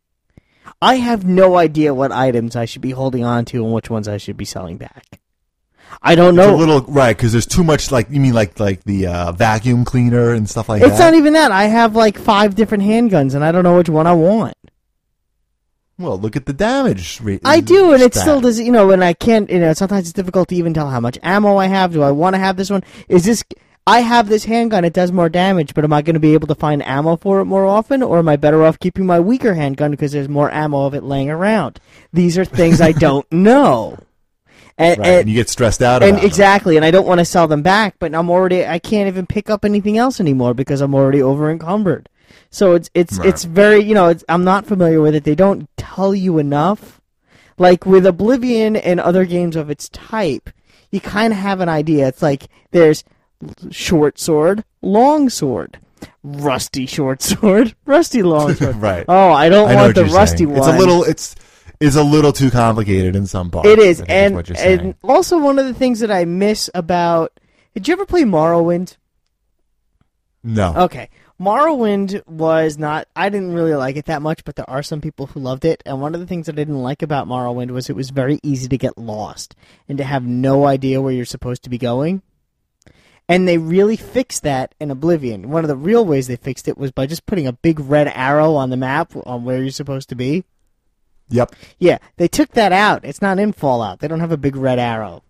I have no idea what items I should be holding on to and which ones I should be selling back. I don't It's know. a little right because there's too much. Like you mean like like the uh, vacuum cleaner and stuff like It's that. not even that. I have like five different handguns, and I don't know which one I want. Well, look at the damage rate. I do, and it stat. still does. You know, and I can't. You know, sometimes it's difficult to even tell how much ammo I have. Do I want to have this one? Is this? I have this handgun. It does more damage, but am I going to be able to find ammo for it more often, or am I better off keeping my weaker handgun because there's more ammo of it laying around? These are things I don't know. And, Right, and, and you get stressed out and about it. exactly, and I don't want to sell them back, but I'm already. I can't even pick up anything else anymore because I'm already over encumbered. So it's it's Right. it's very you know it's, I'm not familiar with it. They don't tell you enough. Like with Oblivion and other games of its type, you kind of have an idea. It's like there's short sword, long sword, rusty short sword, rusty long sword. Right. Oh, I don't I know want what the you're rusty saying. one. It's a little. It's is a little too complicated in some parts. It is, I think and what you're saying. and also one of the things that I miss about. Did you ever play Morrowind? No. Okay. Morrowind was not, I didn't really like it that much, but there are some people who loved it, and one of the things that I didn't like about Morrowind was it was very easy to get lost and to have no idea where you're supposed to be going. And they really fixed that in Oblivion. One of the real ways they fixed it was by just putting a big red arrow on the map on where you're supposed to be. Yep. Yeah, they took that out. It's not in Fallout. They don't have a big red arrow.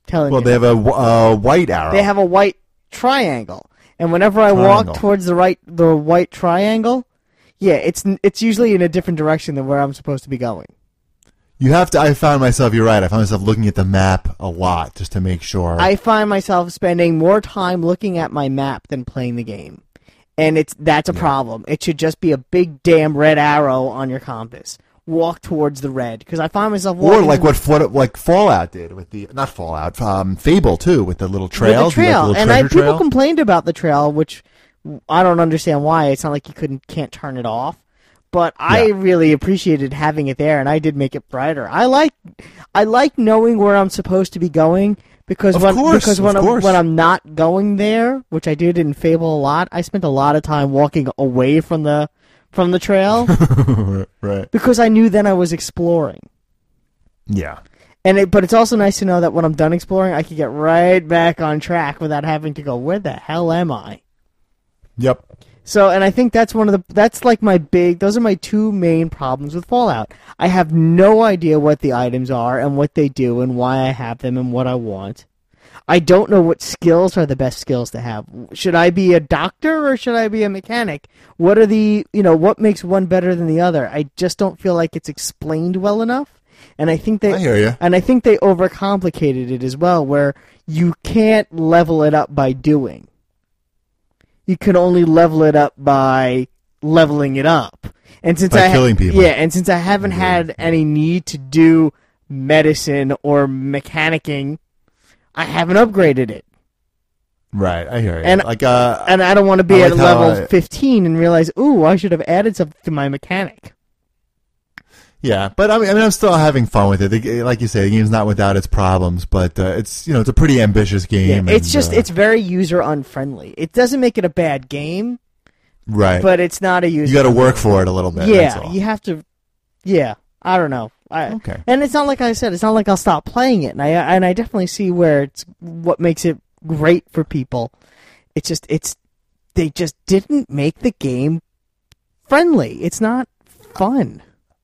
telling Well, you. they have a uh, white arrow. They have a white triangle, and whenever I Triangle. walk towards the right, the white triangle, yeah, it's it's usually in a different direction than where I'm supposed to be going. You have to. I found myself. You're right. I found myself looking at the map a lot just to make sure. I find myself spending more time looking at my map than playing the game, and it's that's a Yeah. problem. It should just be a big damn red arrow on your compass. Walk towards the red, because I find myself or walking like to- what what like Fallout did with the not Fallout, um, Fable too, with the little with trail. the trail, Do you like the little and I, treasure people trail? complained about the trail, which I don't understand why. It's not like you couldn't can't turn it off, but I Yeah. really appreciated having it there, and I did make it brighter. I like I like knowing where I'm supposed to be going, because Of when course, because when of I'm, course. when I'm not going there, which I did in Fable a lot, I spent a lot of time walking away from the from the trail right. because I knew then I was exploring. Yeah. And it, but it's also nice to know that when I'm done exploring, I can get right back on track without having to go, where the hell am I? Yep. So, and I think that's one of the, that's like my big, those are my two main problems with Fallout. I have no idea what the items are and what they do and why I have them and what I want. I don't know what skills are the best skills to have. Should I be a doctor or should I be a mechanic? What are the, you know, what makes one better than the other? I just don't feel like it's explained well enough. And I think they, I hear you. and I think they overcomplicated it as well, where you can't level it up by doing. You can only level it up by leveling it up. And since By I ha- killing people. yeah, and since I haven't had any need to do medicine or mechanicking, I haven't upgraded it. Right. I hear you. And- like uh, And I don't want to be I at like how level I- fifteen and realize, ooh, I should have added something to my mechanic. yeah, but I mean, I mean, I'm still having fun with it. The, like you say, the game's not without its problems, but uh, it's you know it's a pretty ambitious Yeah, game. it's and, just uh, it's very user unfriendly. It doesn't make it a bad game, right. but it's not a user. you got to work for it a little bit. that's Yeah, all. you have to. Yeah, I don't know. I, Okay. And it's not like I said. It's not like I'll stop playing it, and I and I definitely see where it's what makes it great for people. It's just it's they just didn't make the game friendly. It's not fun.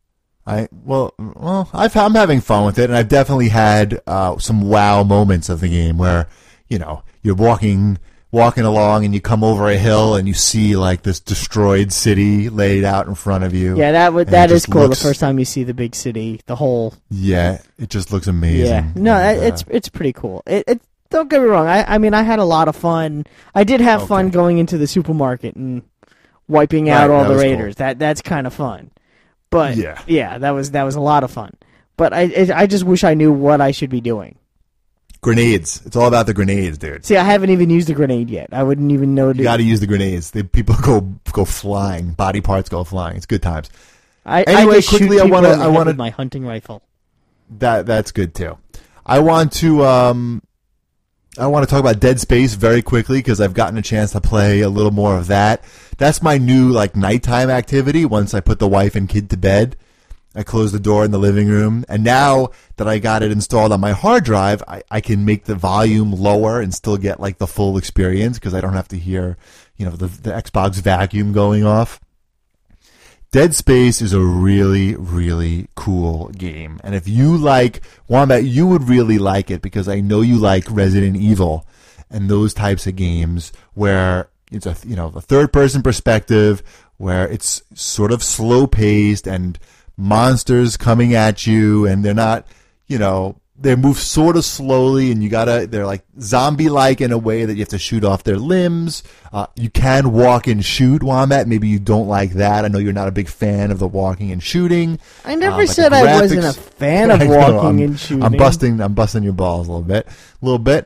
I well, well, I've, I'm having fun with it, and I've definitely had uh, some wow moments of the game where you know you're walking walking along and you come over a hill and you see like this destroyed city laid out in front of you. Yeah, that would And that it is just cool. looks- The first time you see the big city, the whole Yeah, it just looks amazing. yeah. No, And, uh, it's it's pretty cool. It, it don't get me wrong. I I mean I had a lot of fun. I did have fun Okay. going into the supermarket and wiping Right, out all that the was cool. raiders. That that's kind of fun. But Yeah. yeah, that was that was a lot of fun. But I it, I just wish I knew what I should be doing. grenades. It's all about the grenades, dude. See, I haven't even used a grenade yet. I wouldn't even know. You To, got to use the grenades. They, people go go flying. Body parts go flying. It's good times. I, Anyway, I just quickly, shoot I people wanna- in the I head wanna- with my hunting rifle. That that's good too. I want to um, I want to talk about Dead Space very quickly because I've gotten a chance to play a little more of that. That's my new like nighttime activity. Once I put the wife and kid to bed, I close the door in the living room, and now that I got it installed on my hard drive, I, I can make the volume lower and still get like the full experience because I don't have to hear, you know, the the Xbox vacuum going off. Dead Space is a really, really cool game. And if you like Wombat, you would really like it because I know you like Resident Evil and those types of games where it's a, you know, a third person perspective where it's sort of slow paced and monsters coming at you and they're not, you know, they move sort of slowly and you gotta, they're like zombie-like in a way that you have to shoot off their limbs. Uh, you can walk and shoot, Wombat. Maybe you don't like that. I know you're not a big fan of the walking and shooting. I never Uh, but the said I wasn't a graphics- fan of I know, walking I'm- and shooting. I'm busting, I'm busting your balls a little bit, a little bit.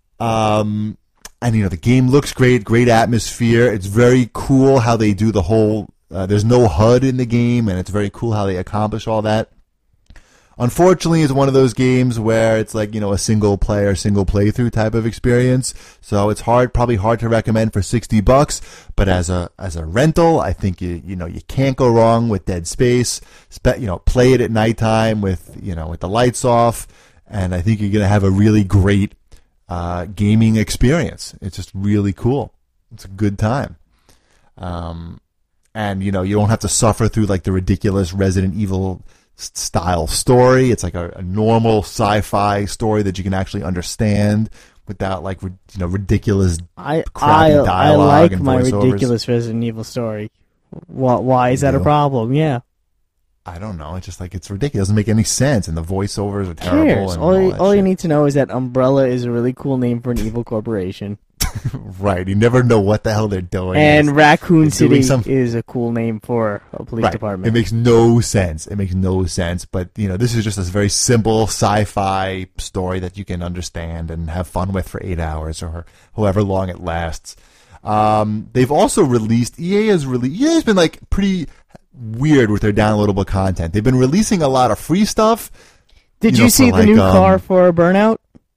Um, and you know, the game looks great, great atmosphere. It's very cool how they do the whole, uh, there's no H U D in the game and it's very cool how they accomplish all that. Unfortunately, it's one of those games where it's like, you know, a single player, single playthrough type of experience. So it's hard, probably hard to recommend for sixty bucks, but as a, as a rental, I think you, you know, you can't go wrong with Dead Space. Spe- you know, play it at nighttime with, you know, with the lights off. And I think you're going to have a really great, uh, gaming experience. It's just really cool. It's a good time. Um, and you know, you don't have to suffer through like the ridiculous Resident Evil s- style story. It's like a, a normal sci-fi story that you can actually understand without like ri- you know ridiculous I crappy I, I dialogue like and my voiceovers. ridiculous Resident Evil story. Why, why is You that a do? problem? Yeah. I don't know. It's just like it's ridiculous. It doesn't make any sense, and the voiceovers are Who terrible. cares? And All, all you, that all you shit. need to know is that Umbrella is a really cool name for an evil corporation. Right. You never know what the hell they're doing. And It's- Raccoon it's doing City some- is a cool name for a police right. department. It makes no sense. It makes no sense. But you know, this is just a very simple sci-fi story that you can understand and have fun with for eight hours or however long it lasts. Um, they've also released. E A has really. E A has been like pretty weird with their downloadable content. They've been releasing a lot of free stuff. Did you you, know, see for the like, new um, car for Burnout?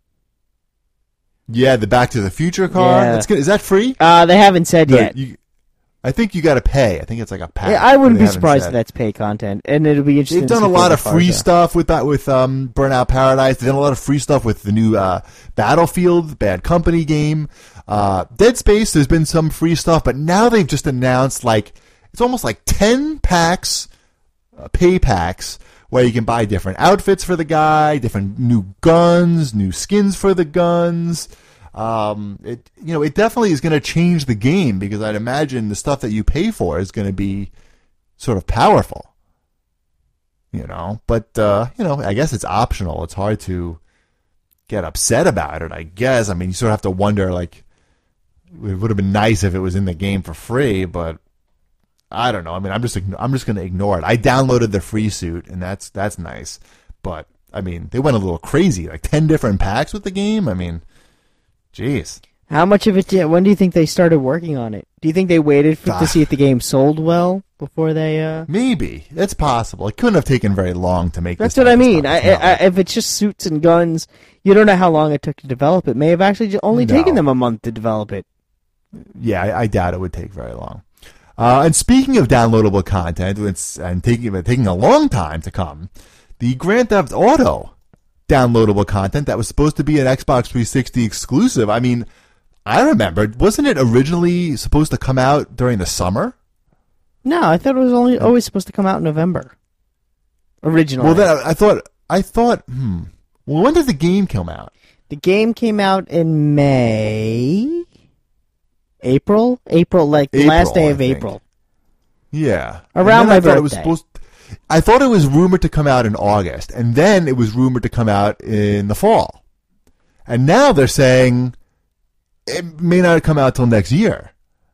Yeah, the Back to the Future car. Yeah. That's good. Is that free? Uh, they haven't said The- yet. you- I think you got to pay. I think it's like a pack. Yeah, I wouldn't They be haven't surprised said. if that's pay content, and it'll be interesting. They've to done see a what lot the of cars free are. stuff with that with um, Burnout Paradise. They've done a lot of free stuff with the new uh, Battlefield Bad Company game. Uh, Dead Space, there's been some free stuff, but now they've just announced like it's almost like ten packs, uh, pay packs, where you can buy different outfits for the guy, different new guns, new skins for the guns. Um, it you know it definitely is going to change the game because I'd imagine the stuff that you pay for is going to be sort of powerful. You know, but uh, you know, I guess it's optional. It's hard to get upset about it. I guess. I mean, you sort of have to wonder. Like, it would have been nice if it was in the game for free, but I don't know. I mean, I'm just ign- I'm just going to ignore it. I downloaded the free suit, and that's that's nice. But I mean, they went a little crazy. Like ten different packs with the game. I mean, jeez. How much of it? Did, when do you think they started working on it? Do you think they waited for, Ah. to see if the game sold well before they? Uh... Maybe it's possible. It couldn't have taken very long to make. That's this what I type of mean. stuff. I, No. I, if it's just suits and guns, you don't know how long it took to develop it. May have actually ju- only No. taken them a month to develop it. Yeah, I, I doubt it would take very long. Uh, and speaking of downloadable content, it's and taking taking a long time to come, the Grand Theft Auto downloadable content that was supposed to be an Xbox three sixty exclusive. I mean, I remember, wasn't it originally supposed to come out during the summer? No, I thought it was only always supposed to come out in November. Originally, Well, then I, I thought I thought, hmm. Well, when did the game come out? the game came out in May, April, April, like the last April, day I of think. April. Yeah, Around And then my I thought it was birthday. supposed. I thought it was rumored to come out in August, and then it was rumored to come out in the fall, and now they're saying it may not come out till next year.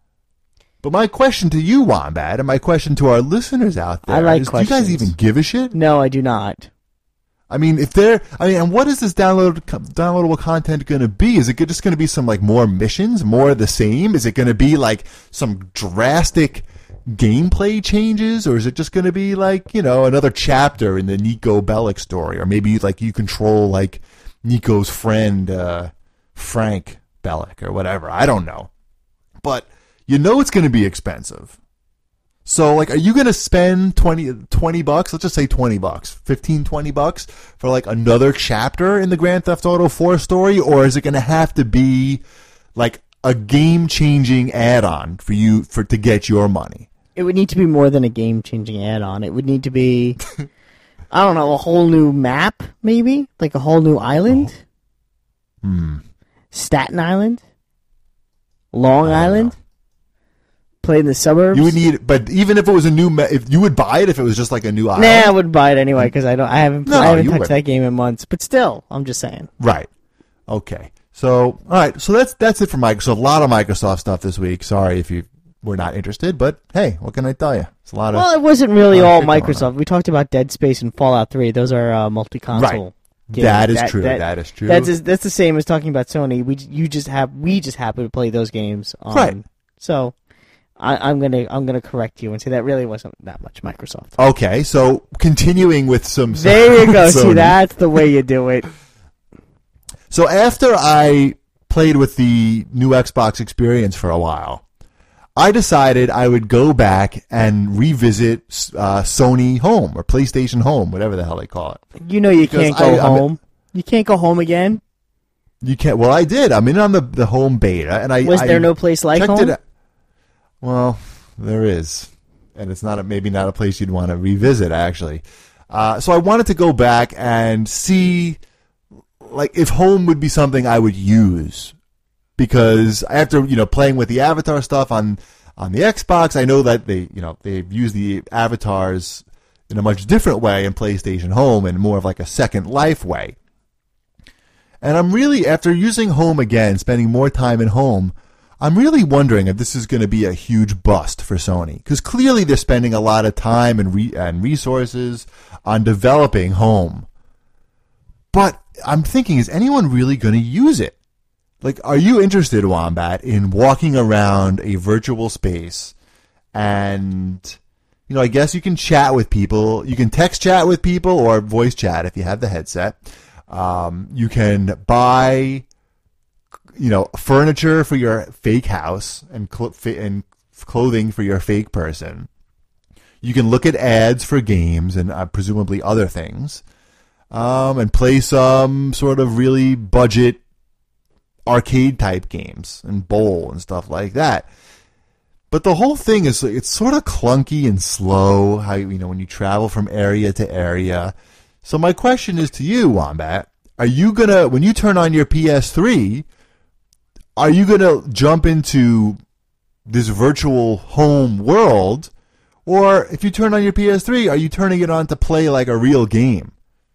But my question to you, Wombat, and my question to our listeners out there I like is: do you guys questions. even give a shit? No, I do not. I mean, if they're, I mean, and what is this download downloadable content going to be? Is it just going to be some like more missions, more of the same? Is it going to be like some drastic gameplay changes, or is it just going to be like, you know, another chapter in the Nico Bellic story, or maybe like you control like Nico's friend uh, Frank Bellic or whatever? I don't know, but you know it's going to be expensive. So, like, are you going to spend twenty, twenty bucks? Let's just say twenty bucks, fifteen, twenty bucks for, like, another chapter in the Grand Theft Auto four story? Or is it going to have to be, like, a game-changing add-on for you for to get your money? It would need to be more than a game-changing add-on. It would need to be, I don't know, a whole new map, maybe? Like a whole new island? Oh. Hmm. Staten Island? Long I don't Island? know. Play in the suburbs? You would need, but even if it was a new, ma- if you would buy it if it was just like a new island? Nah, I wouldn't buy it anyway because I don't. I haven't. No, I haven't you touched wouldn't. that game in months. But still, I'm just saying. Right. Okay. So, all right. So that's that's it for Microsoft. A lot of Microsoft stuff this week. Sorry if you were not interested, but hey, what can I tell you? It's a lot of. Well, it wasn't really lot of all shit going on. Microsoft. We talked about Dead Space and Fallout three. Those are uh, multi-console. Right. games. That is true. That is true. That's that's the same as talking about Sony. We you just have we just happen to play those games. On, Right. So, I, I'm gonna I'm gonna correct you and say that really wasn't that much Microsoft. Okay, so continuing with some. There you go. Sony. See, that's the way you do it. So after I played with the new Xbox experience for a while, I decided I would go back and revisit uh, Sony Home or PlayStation Home, whatever the hell they call it. You know you Because can't go I- I'm- home. You can't go home again. You can't. Well, I did. I'm in on the the home beta, and I Was I there no place like checked home? it out. Well, there is, and it's not a, maybe not a place you'd want to revisit. Actually, Uh, so I wanted to go back and see, like, if home would be something I would use, because after, you know, playing with the avatar stuff on on the Xbox, I know that they, you know, they've used the avatars in a much different way in PlayStation Home and more of like a Second Life way. And I'm really, after using home again, spending more time in home, I'm really wondering if this is going to be a huge bust for Sony, because clearly they're spending a lot of time and re- and resources on developing home. But I'm thinking, is anyone really going to use it? Like, are you interested, Wombat, in walking around a virtual space and, you know, I guess you can chat with people. You can text chat with people or voice chat if you have the headset. Um, you can buy, you know, furniture for your fake house and, cl- and clothing for your fake person. You can look at ads for games and uh, presumably other things, um, and play some sort of really budget arcade type games and bowl and stuff like that. But the whole thing is, it's sort of clunky and slow, how, you know, when you travel from area to area. So my question is to you, Wombat, are you going to, when you turn on your P S three, are you going to jump into this virtual home world? Or if you turn on your P S three, are you turning it on to play like a real game?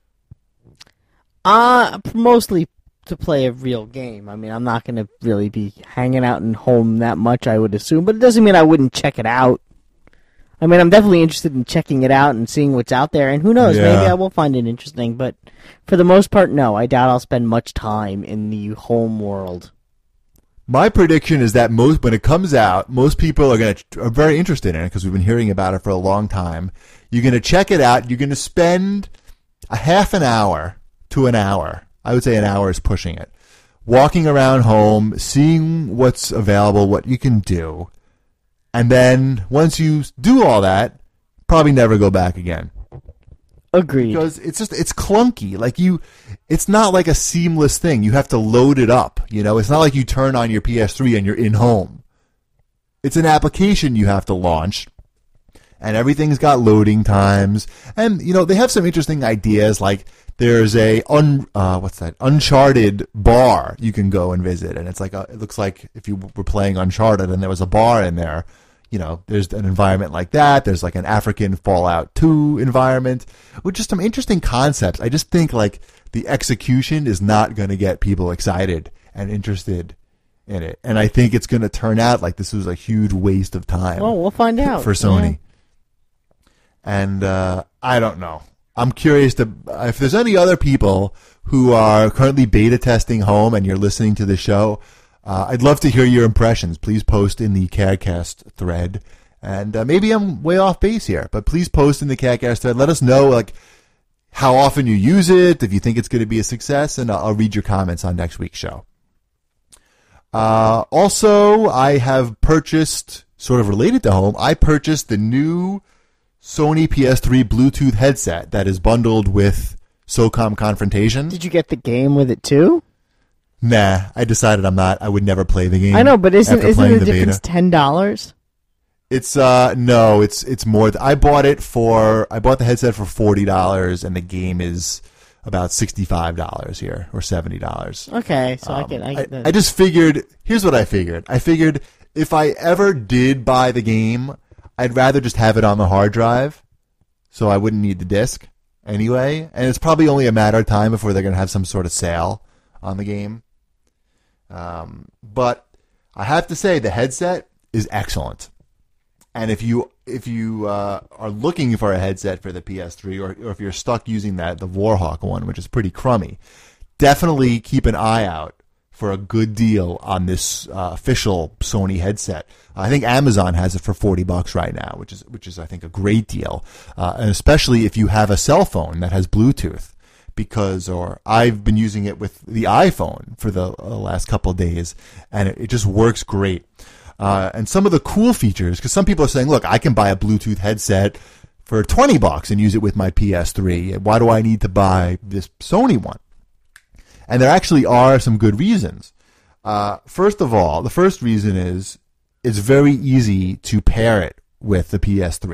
Uh, mostly to play a real game. I mean, I'm not going to really be hanging out in home that much, I would assume, but it doesn't mean I wouldn't check it out. I mean, I'm definitely interested in checking it out and seeing what's out there, and who knows, Yeah. maybe I will find it interesting, but for the most part, no, I doubt I'll spend much time in the home world. My prediction is that most, when it comes out, most people are going to are very interested in it because we've been hearing about it for a long time. You're going to check it out. You're going to spend a half an hour to an hour. I would say an hour is pushing it. Walking around home, seeing what's available, what you can do, and then once you do all that, probably never go back again. Agreed. Because it's just, it's clunky. Like you, it's not like a seamless thing. You have to load it up. You know, it's not like you turn on your P S three and you're in home. It's an application you have to launch, and everything's got loading times. And, you know, they have some interesting ideas, like there's a, un, uh, what's that, Uncharted bar you can go and visit. And it's like, a, it looks like if you were playing Uncharted and there was a bar in there, you know, there's an environment like that. There's like an African Fallout two environment, with just some interesting concepts. I just think like the execution is not going to get people excited and interested in it. And I think it's going to turn out like this was a huge waste of time. Well, we'll find out. For Sony. Yeah. And uh, I don't know. I'm curious to if there's any other people who are currently beta testing home and you're listening to the show. Uh, I'd love to hear your impressions. Please post in the CADcast thread. And uh, maybe I'm way off base here, but please post in the CADcast thread. Let us know like how often you use it, if you think it's going to be a success, and I'll, I'll read your comments on next week's show. Uh, also, I have purchased, sort of related to home, I purchased the new Sony P S three Bluetooth headset that is bundled with SOCOM Confrontation. Did you get the game with it too? Nah, I decided I'm not. I would never play the game. I know, but isn't after isn't playing the difference beta. ten dollars? It's uh no, it's it's more. Th- I bought it for I bought the headset for forty dollars, and the game is about sixty five dollars here, or seventy dollars. Okay, so Um, I can. I, I, can I just figured. Here's what I figured. I figured if I ever did buy the game, I'd rather just have it on the hard drive, so I wouldn't need the disc anyway. And it's probably only a matter of time before they're going to have some sort of sale on the game. Um, but I have to say the headset is excellent. And if you if you uh, are looking for a headset for the P S three, or, or if you're stuck using that the Warhawk one, which is pretty crummy, definitely keep an eye out for a good deal on this uh, official Sony headset. I think Amazon has it for forty bucks right now, which is which is I think a great deal, uh, and especially if you have a cell phone that has Bluetooth. Because, or I've been using it with the iPhone for the uh, last couple of days, and it, it just works great. Uh, and some of the cool features, because some people are saying, look, I can buy a Bluetooth headset for twenty bucks and use it with my P S three. Why do I need to buy this Sony one? And there actually are some good reasons. Uh, first of all, the first reason is it's very easy to pair it with the P S three.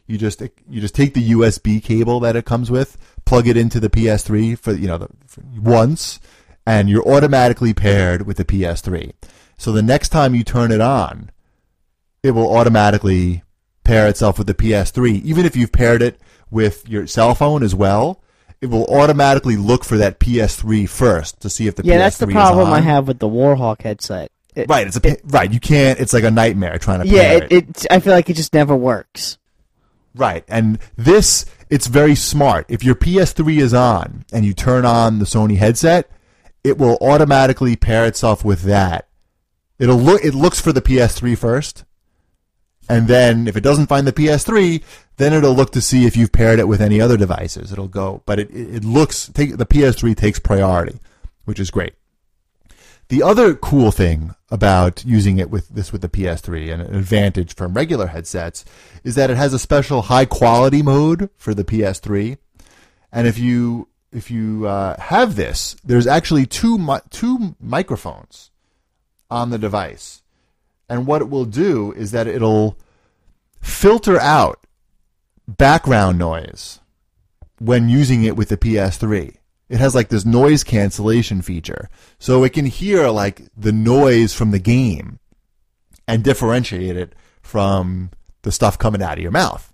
You just you just take the U S B cable that it comes with, plug it into the P S three for you know the, for once, and you're automatically paired with the P S three. So the next time you turn it on, it will automatically pair itself with the P S three. Even if you've paired it with your cell phone as well, it will automatically look for that P S three first to see if the yeah, P S three that's the is problem on. I have with the Warhawk headset. It, right, it's a it, right. You can't. It's like a nightmare trying to yeah, pair it, it. I feel like it just never works. Right, and this, it's very smart. If your P S three is on and you turn on the Sony headset, it will automatically pair itself with that. It'll look. It looks for the P S three first, and then if it doesn't find the P S three, then it'll look to see if you've paired it with any other devices. It'll go, but it it looks. Take the P S three takes priority, which is great. The other cool thing about using it with this with the P S three, and an advantage from regular headsets, is that it has a special high quality mode for the P S three. And if you if you uh, have this, there's actually two mi- two microphones on the device, and what it will do is that it'll filter out background noise when using it with the P S three. It has like this noise cancellation feature, so it can hear like the noise from the game and differentiate it from the stuff coming out of your mouth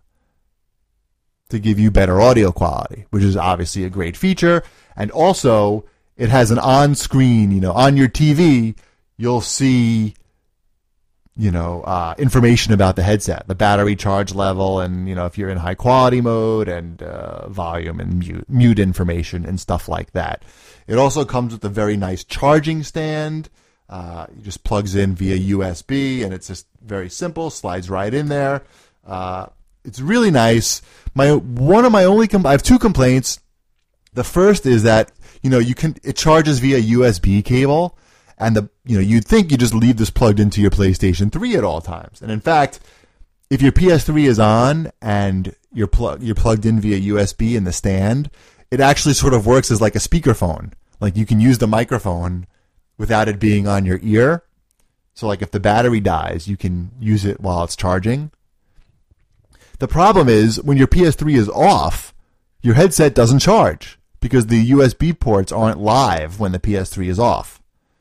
to give you better audio quality, which is obviously a great feature. And also, it has an on-screen, you know, on your T V, you'll see, you know, uh, information about the headset, the battery charge level, and, you know, if you're in high quality mode, and uh, volume and mute, mute information and stuff like that. It also comes with a very nice charging stand. Uh, it just plugs in via U S B, and it's just very simple, slides right in there. Uh, it's really nice. My one of my only com- I have two complaints. The first is that, you know, you can it charges via U S B cable. And the you know you'd think you just leave this plugged into your PlayStation three at all times. And in fact, if your P S three is on and you're plug you're plugged in via U S B in the stand, it actually sort of works as like a speakerphone. Like you can use the microphone without it being on your ear. So like if the battery dies, you can use it while it's charging. The problem is when your P S three is off, your headset doesn't charge because the U S B ports aren't live when the P S three is off.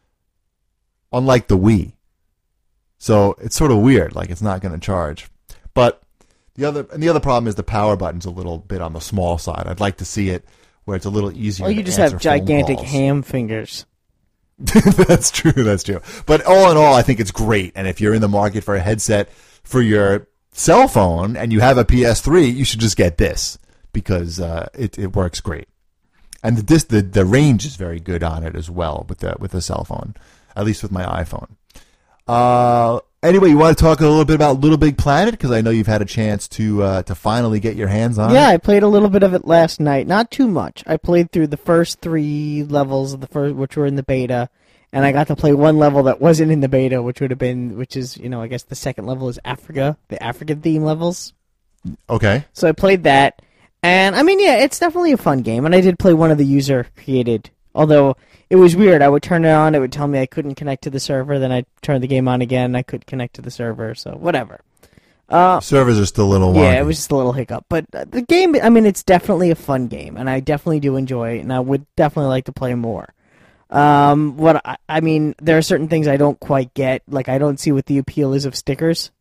Unlike the Wii. So it's sort of weird, like it's not going to charge. But the other and the other problem is the power button's a little bit on the small side. I'd like to see it where it's a little easier Or you to just answer have gigantic phone calls. ham fingers. That's true, that's true. But all in all, I think it's great. And if you're in the market for a headset for your cell phone and you have a P S three, you should just get this because uh, it, it works great. And the, dis- the the range is very good on it as well with the with the cell phone. At least with my iPhone. Uh, anyway, you want to talk a little bit about Little Big Planet? Because I know you've had a chance to uh, to finally get your hands on Yeah, it. I played a little bit of it last night. Not too much. I played through the first three levels of the first, which were in the beta, and I got to play one level that wasn't in the beta, which would have been, which is, you know, I guess the second level is Africa, the African theme levels. Okay. So I played that, and I mean, yeah, it's definitely a fun game, and I did play one of the user created, although it was weird. I would turn it on, it would tell me I couldn't connect to the server, then I'd turn the game on again, I could connect to the server, so whatever. Uh, Servers are still a little wonky. yeah, it was just a little hiccup. But uh, the game, I mean, it's definitely a fun game, and I definitely do enjoy it, and I would definitely like to play more. Um, what I, I mean, there are certain things I don't quite get. Like, I don't see what the appeal is of stickers.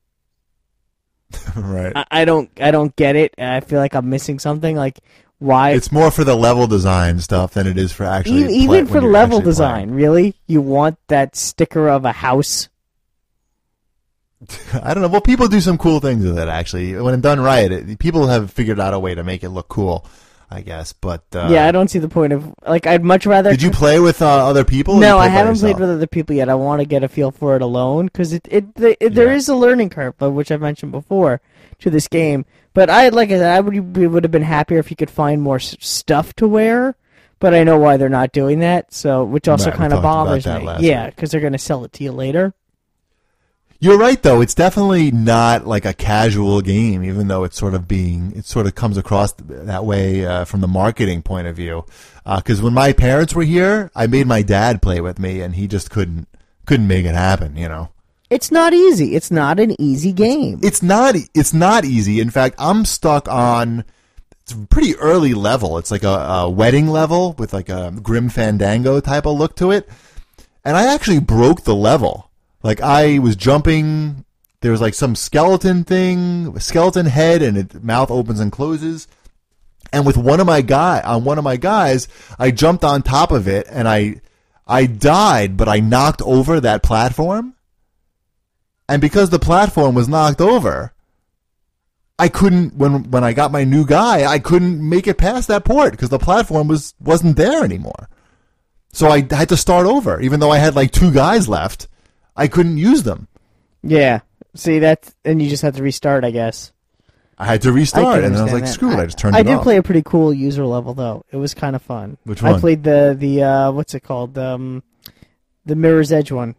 Right. I, I don't, I don't get it. I feel like I'm missing something. Like, why? It's more for the level design stuff than it is for actually even, play, even for when you're level actually design, really? You want that sticker of a house? playing. I don't know. Well, people do some cool things with it, actually. When done right, it, people have figured out a way to make it look cool, I guess. But uh, yeah, I don't see the point of, like, I'd much rather... Did you play with uh, other people? or No, you I played by haven't yourself? played with other people yet. I want to get a feel for it alone, because it, it, it, it there Yeah. is a learning curve, but which I've mentioned before, to this game. But I, like I said, I would, would have been happier if you could find more s- stuff to wear, but I know why they're not doing that, so which also Right, we kind of talked about bothers that me. last Yeah, week. because they're going to sell it to you later. You're right, though. It's definitely not like a casual game, even though it's sort of being, it sort of comes across that way uh, from the marketing point of view. Because uh, when my parents were here, I made my dad play with me, and he just couldn't couldn't make it happen. You know. It's not easy. It's not an easy game. It's not. It's not easy. In fact, I'm stuck on. It's a pretty early level. It's like a, a wedding level with like a Grim Fandango type of look to it. And I actually broke the level. Like I was jumping. There was like some skeleton thing, skeleton head, and its mouth opens and closes. And with one of my guy on one of my guys, I jumped on top of it, and I I died, but I knocked over that platform. And because the platform was knocked over, I couldn't, when when I got my new guy, I couldn't make it past that port because the platform was, wasn't there anymore. So I had to start over. Even though I had like two guys left, I couldn't use them. Yeah. See, that's, and you just have to restart, I guess. I had to restart, and I was like, that. screw it, I just turned I it did off. play a pretty cool user level, though. It was kind of fun. Which one? I played the, the uh, what's it called? Um, the Mirror's Edge one.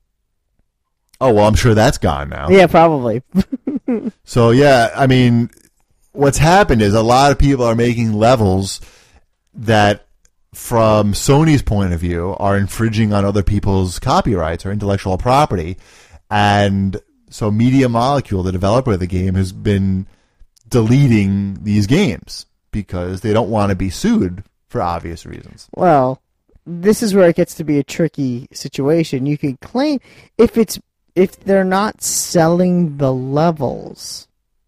Oh, well, I'm sure that's gone now. Yeah, probably. So, yeah, I mean, what's happened is a lot of people are making levels that, from Sony's point of view, are infringing on other people's copyrights or intellectual property. And so Media Molecule, the developer of the game, has been deleting these games because they don't want to be sued for obvious reasons. Well, this is where it gets to be a tricky situation. You could claim, if it's if they're not selling the levels,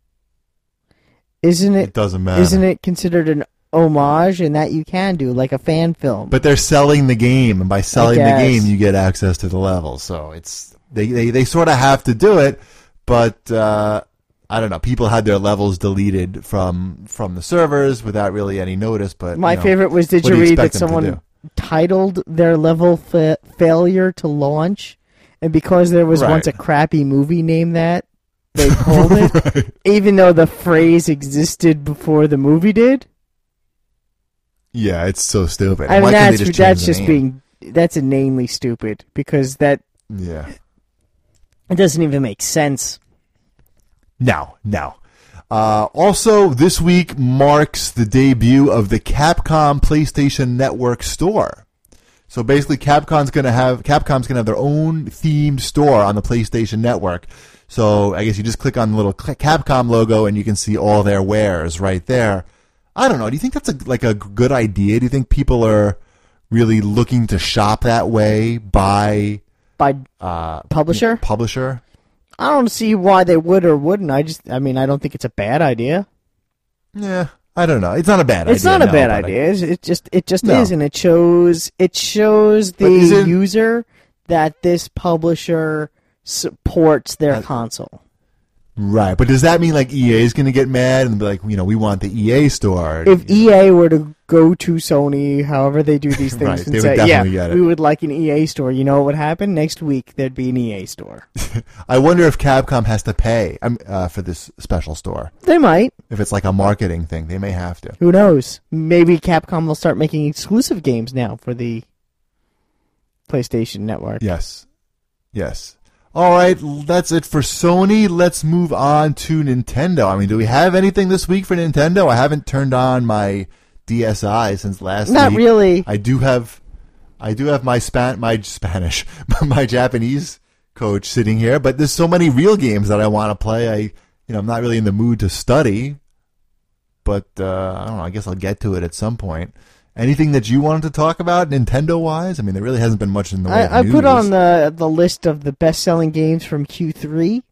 isn't it? It doesn't matter. Isn't it considered an homage? And that you can do, like a fan film. But they're selling the game, and by selling the guess. game, you get access to the levels. So it's they they, they sort of have to do it, but uh, I don't know. People had their levels deleted from from the servers without really any notice. But My you know, favorite was, did what you do you read that expect them to someone do? titled their level fa- failure to launch, and because there was Right. once a crappy movie named that, they pulled it, Right. even though the phrase existed before the movie did. Yeah, it's so stupid. I mean, Why can't that's they just that's change the just name? being that's inanely stupid, because that Yeah. it doesn't even make sense. No, no. Uh, also, this week marks the debut of the Capcom PlayStation Network store. So basically, Capcom's gonna have Capcom's gonna have their own themed store on the PlayStation Network. So I guess you just click on the little Capcom logo and you can see all their wares right there. I don't know. Do you think that's a, like a good idea? Do you think people are really looking to shop that way by By uh, publisher, publisher? I don't see why they would or wouldn't. I just, I mean, I don't think it's a bad idea. Yeah, I don't know. It's not a bad It's idea. not a no, bad but I- idea. It's- It just it just No. is, and it shows it shows But is the it- user that this publisher supports their Uh, console. Right, but does that mean like E A is going to get mad and be like, you know, we want the E A store? If E A were to go to Sony, however they do these things, Right, and they would say, definitely "Yeah, get it." we would like an E A store," you know what would happen? Next week there'd be an E A store. I wonder if Capcom has to pay um, uh, for this special store. They might. If it's like a marketing thing, they may have to. Who knows? Maybe Capcom will start making exclusive games now for the PlayStation Network. Yes, yes. All right, that's it for Sony. Let's move on to Nintendo. I mean, do we have anything this week for Nintendo? I haven't turned on my D S I since last Not week. really. I do have, I do have my span, my Spanish, my Japanese coach sitting here. But there's so many real games that I want to play. I, you know, I'm not really in the mood to study. But uh, I don't know. I guess I'll get to it at some point. Anything that you wanted to talk about, Nintendo-wise? I mean, there really hasn't been much in the way of I, I news. put on the the list of the best selling games from Q three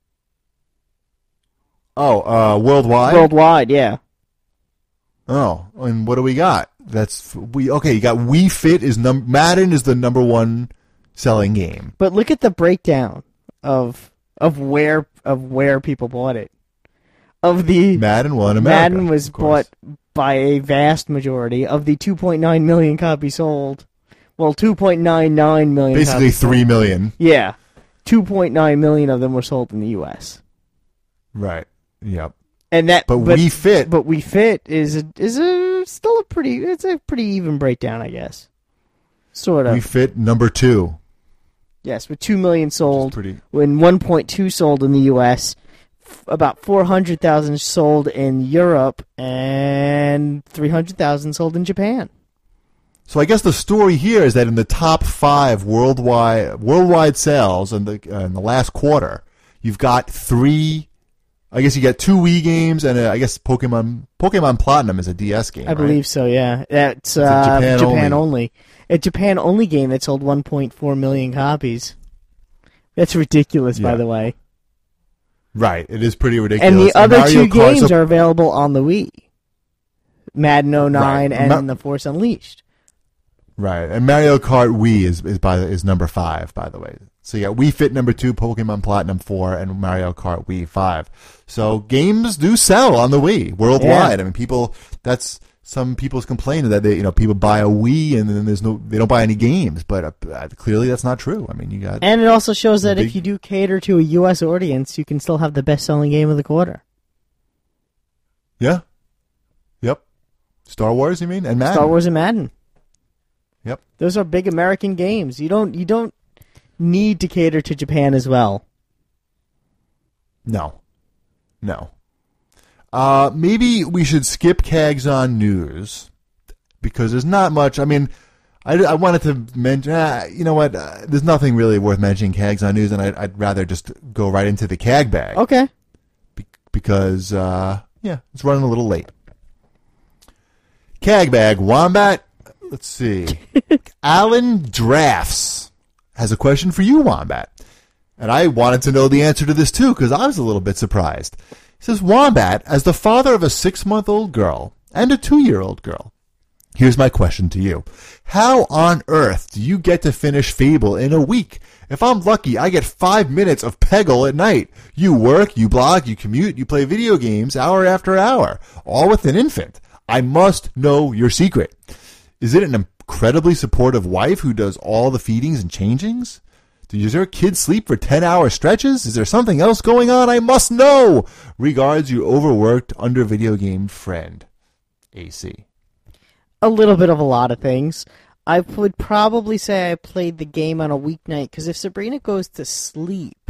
Oh, uh, worldwide. worldwide. Yeah. Oh, and what do we got? That's we okay. You got Wii Fit is num Madden is the number one selling game. But look at the breakdown of of where of where people bought it. Of the Madden won America. Madden was of course. bought by a vast majority of the two point nine million copies sold. Well, two point nine nine million. basically copies three sold. million. Yeah, two point nine million of them were sold in the U S. Right. Yep. And that, But, but Wii Fit. but We Fit is a, is a still a pretty it's a pretty even breakdown, I guess. Sort of. Wii Fit number two. Yes, with two million sold, Pretty. when one point two sold in the U S, f- about four hundred thousand sold in Europe, and three hundred thousand sold in Japan. So I guess the story here is that in the top five worldwide worldwide sales in the uh, in the last quarter, you've got three. I guess you get two Wii games and uh, I guess Pokemon Pokemon Platinum is a D S game. I believe right? so. Yeah, that's uh, Japan, Japan only. only. A Japan only game that sold one point four million copies. That's ridiculous, Yeah. by the way. Right, it is pretty ridiculous. And the other Mario two Kart- games so- are available on the Wii. Madden oh nine Right. and Ma- The Force Unleashed. Right, and Mario Kart Wii is is by the, is number five, by the way. So yeah, Wii Fit number two, Pokemon Platinum four, and Mario Kart Wii five. So games do sell on the Wii worldwide. Yeah. I mean, people. That's some people's complaining that they, you know, people buy a Wii and then there's no, they don't buy any games. But uh, clearly that's not true. I mean, you got And it also shows that big- if you do cater to a U S audience, you can still have the best-selling game of the quarter. yeah, yep. Star Wars, you mean, and Madden. Star Wars and Madden. Yep. Those are big American games. You don't you don't need to cater to Japan as well. No, no. Uh, maybe we should skip Kags on news because there's not much. I mean, I, I wanted to mention. Uh, you know what? Uh, there's nothing really worth mentioning Kags on news, and I'd, I'd rather just go right into the Kag bag. Okay. Be- because uh, yeah, it's running a little late. Kag bag, Wombat. Let's see. Alan Drafts has a question for you, Wombat. And I wanted to know the answer to this, too, because I was a little bit surprised. He says, Wombat, as the father of a six-month-old girl and a two-year-old girl, here's my question to you. How on earth do you get to finish Fable in a week? If I'm lucky, I get five minutes of Peggle at night. You work, you blog, you commute, you play video games hour after hour, all with an infant. I must know your secret. Is it an incredibly supportive wife who does all the feedings and changings? Does your kid sleep for ten-hour stretches? Is there something else going on? I must know. Regards, your overworked, under-video game friend, A C. A little bit of a lot of things. I would probably say I played the game on a weeknight, because if Sabrina goes to sleep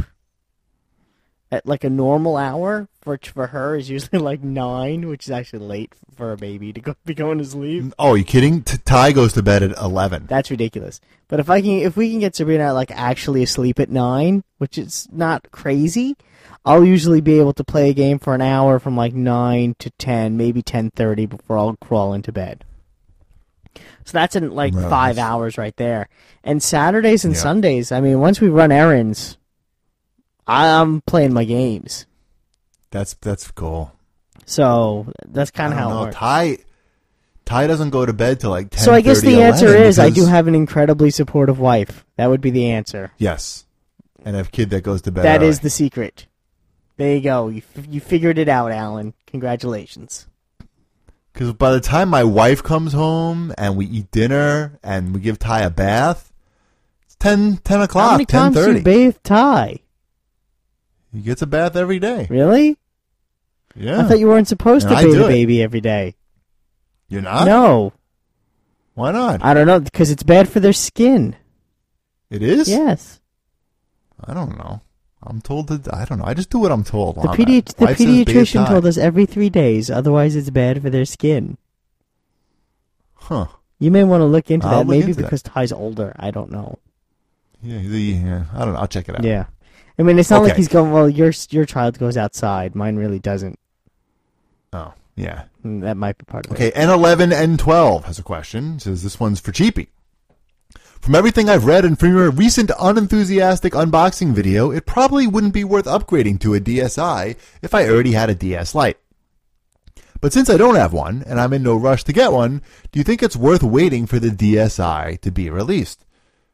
at like a normal hour, for for her is usually like nine, which is actually late for a baby to go, be going to sleep. Oh, are you kidding? T- Ty goes to bed at eleven. That's ridiculous. But if I can, if we can get Sabrina like actually asleep at nine, which is not crazy, I'll usually be able to play a game for an hour from like nine to ten, maybe ten thirty before I'll crawl into bed. So that's in like Well, five that's- hours right there. And Saturdays and Yeah. Sundays, I mean, once we run errands, I'm playing my games. That's that's cool. So that's kind I of don't how it know. works. Ty, Ty doesn't go to bed till like ten. So I guess the answer eleven is I because- do have an incredibly supportive wife. That would be the answer. Yes, and a kid that goes to bed. That early. is the secret. There you go. You, f- you figured it out, Alan. Congratulations. Because by the time my wife comes home and we eat dinner and we give Ty a bath, it's ten, ten How o'clock, many ten times do thirty. you bathe Ty? He gets a bath every day. Really? Yeah. I thought you weren't supposed And to I bathe do a it. baby every day. You're not? No. Why not? I don't know, because it's bad for their skin. It is? Yes. I don't know. I'm told to, I don't know. I just do what I'm told. The, Wombat. pedi- the Wife says bathe pediatrician Ty. told us every three days, otherwise it's bad for their skin. Huh. You may want to look into I'll that, look maybe into that. because Ty's older. I don't know. Yeah, the, yeah, I don't know. I'll check it out. Yeah. I mean, it's not like Okay. he's going, well, your your child goes outside. Mine really doesn't. Oh, yeah. Mm, That might be part of it. Okay, N eleven N twelve has a question. It says this one's for Cheapy. From everything I've read and from your recent unenthusiastic unboxing video, it probably wouldn't be worth upgrading to a D S i if I already had a D S Lite. But since I don't have one, and I'm in no rush to get one, do you think it's worth waiting for the D S i to be released?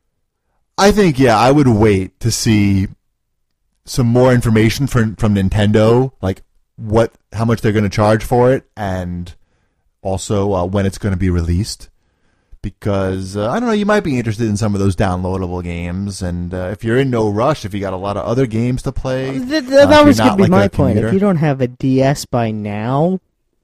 I think, yeah, I would wait to see some more information from, from Nintendo, like what, how much they're going to charge for it, and also uh, when it's going to be released. Because, uh, I don't know, you might be interested in some of those downloadable games, and uh, if you're in no rush, if you got a lot of other games to play. Th- th- uh, if that you're was not going to be like my a point. commuter- If you don't have a D S by now,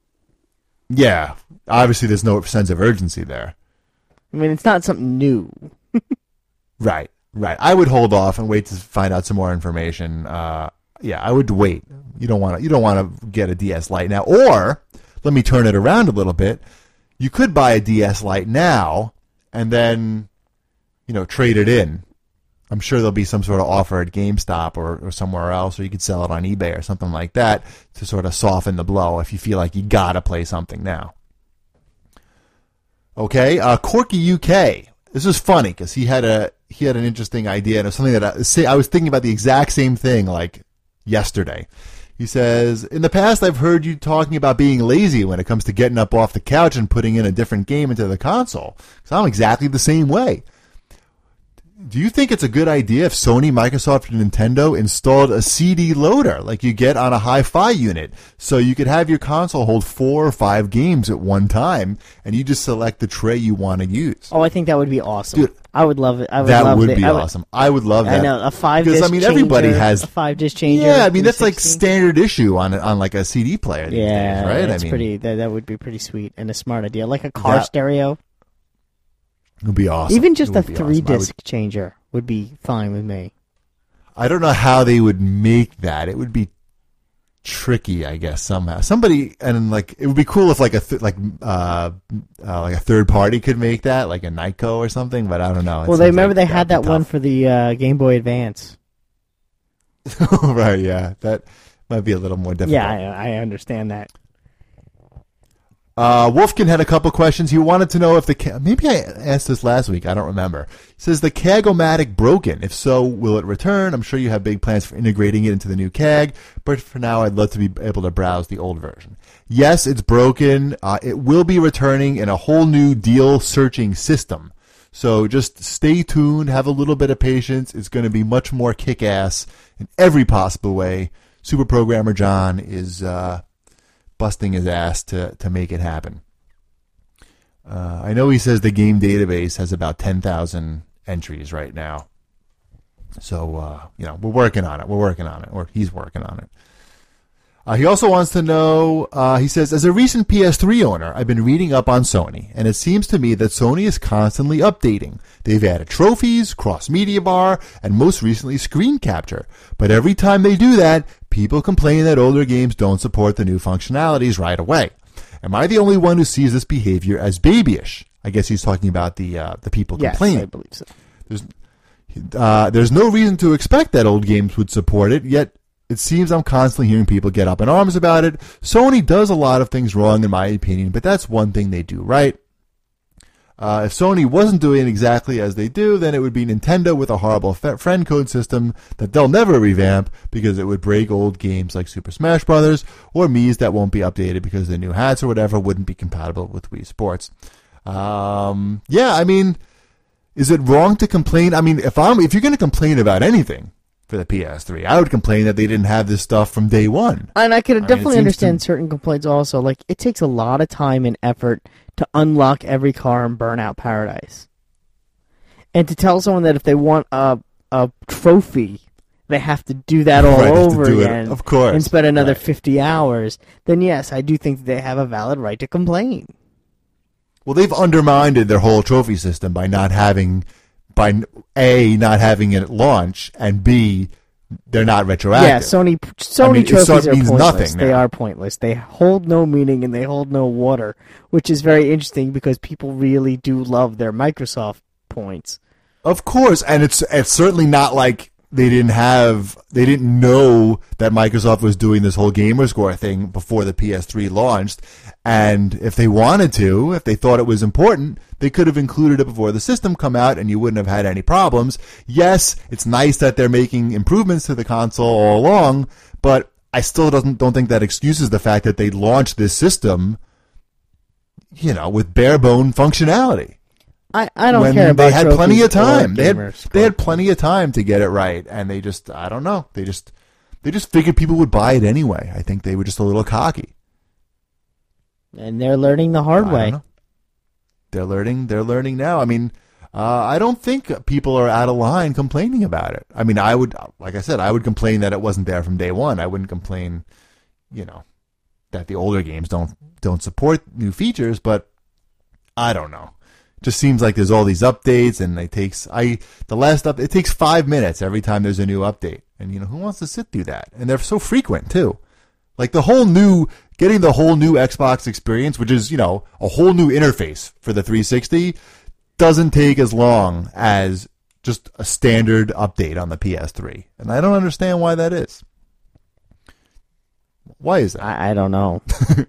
Yeah, obviously there's no sense of urgency there. I mean, it's not something new. Right, right. I would hold off and wait to find out some more information. Uh, yeah, I would wait. You don't want to. You don't want to get a D S Lite now. Or let me turn it around a little bit. You could buy a D S Lite now and then, you know, trade it in. I'm sure there'll be some sort of offer at GameStop or, or somewhere else, or you could sell it on eBay or something like that to sort of soften the blow if you feel like you gotta play something now. Okay, uh, Corky U K. This is funny because he had a he had an interesting idea, and it was something that I, say, I was thinking about the exact same thing like yesterday. He says, in the past I've heard you talking about being lazy when it comes to getting up off the couch and putting in a different game into the console. Because I'm exactly the same way. Do you think it's a good idea if Sony, Microsoft, and Nintendo installed a C D loader like you get on a hi-fi unit, so you could have your console hold four or five games at one time, and you just select the tray you want to use? Oh, I think that would be awesome. Dude, I would love it. I would that love would it. be I would, awesome. I would love that. I know, a five disc Because, I mean, everybody changer, has a five disc changer. Yeah, I mean, that's like three sixty. standard issue on on like a C D player these Yeah, days, right? that's I mean, pretty. That, that would be pretty sweet and a smart idea, like a car That- stereo. it would be awesome. Even just It a would be three awesome. I would- disc changer would be fine with me. I don't know how they would make that. It would be tricky, I guess, somehow. Somebody and like it would be cool if like a th- like uh, uh like a third party could make that, like a Nyko or something. But I don't know. It Well, they seems remember like they had that'd that be one tough. for the uh, Game Boy Advance. Right? Yeah, that might be a little more difficult. Yeah, I, I understand that. Uh, Wolfkin had a couple questions. He wanted to know if the ca- maybe I asked this last week. I don't remember. He says the CAG-O-Matic broken. If so, will it return? I'm sure you have big plans for integrating it into the new C A G, but for now, I'd love to be able to browse the old version. Yes, it's broken. Uh, it will be returning in a whole new deal searching system. So just stay tuned. Have a little bit of patience. It's going to be much more kick-ass in every possible way. Super Programmer John is. Uh, busting his ass to, to make it happen. Uh, I know he says the game database has about ten thousand entries right now. So, uh, you know, we're working on it. We're working on it. Or he's working on it. Uh, he also wants to know, uh, he says, as a recent P S three owner, I've been reading up on Sony, and it seems to me that Sony is constantly updating. They've added trophies, cross-media bar, and most recently screen capture. But every time they do that, people complain that older games don't support the new functionalities right away. Am I the only one who sees this behavior as babyish? I guess he's talking about the uh, the people Yes, complaining. I believe so. There's, uh, there's no reason to expect that old games would support it, yet it seems I'm constantly hearing people get up in arms about it. Sony does a lot of things wrong, in my opinion, but that's one thing they do right. Uh, if Sony wasn't doing exactly as they do, then it would be Nintendo with a horrible f- friend code system that they'll never revamp because it would break old games like Super Smash Brothers, or Mii's that won't be updated because the new hats or whatever wouldn't be compatible with Wii Sports. Um, yeah, I mean, is it wrong to complain? I mean, if I'm if you're going to complain about anything for the P S three, I would complain that they didn't have this stuff from day one. And I could I mean, it definitely seems understand to- certain complaints also. Like, it takes a lot of time and effort to unlock every car in Burnout Paradise. And to tell someone that if they want a a trophy, they have to do that all Right, they have to over do it, again. of course. And spend another Right. fifty hours, then yes, I do think they have a valid right to complain. Well, they've undermined their whole trophy system by not having, by A, not having it at launch, and B, they're not retroactive. Yeah, Sony Sony I mean, it trophies sort of are means pointless. nothing They now. are pointless. They hold no meaning and they hold no water, which is very interesting because people really do love their Microsoft points. Of course, and it's it's certainly not like they didn't have, they didn't know that Microsoft was doing this whole gamer score thing before the P S three launched. And if they wanted to, if they thought it was important, they could have included it before the system come out and you wouldn't have had any problems. Yes, it's nice that they're making improvements to the console all along, but I still doesn't don't think that excuses the fact that they launched this system, you know, with bare bone functionality. I, I don't when care about they had plenty of trophies or time. They had gamer they had score. plenty of time to get it right, and they just I don't know. They just they just figured people would buy it anyway. I think they were just a little cocky. And they're learning the hard I way. don't know. They're learning. They're learning now. I mean, uh, I don't think people are out of line complaining about it. I mean, I would, like I said, I would complain that it wasn't there from day one. I wouldn't complain, you know, that the older games don't don't support new features. But I don't know. It just seems like there's all these updates, and it takes I the last up. It takes five minutes every time there's a new update, and you know who wants to sit through that? And they're so frequent too. Like the whole new, getting the whole new Xbox experience, which is, you know, a whole new interface for the three sixty, doesn't take as long as just a standard update on the P S three. And I don't understand why that is. Why is that? I, I don't know.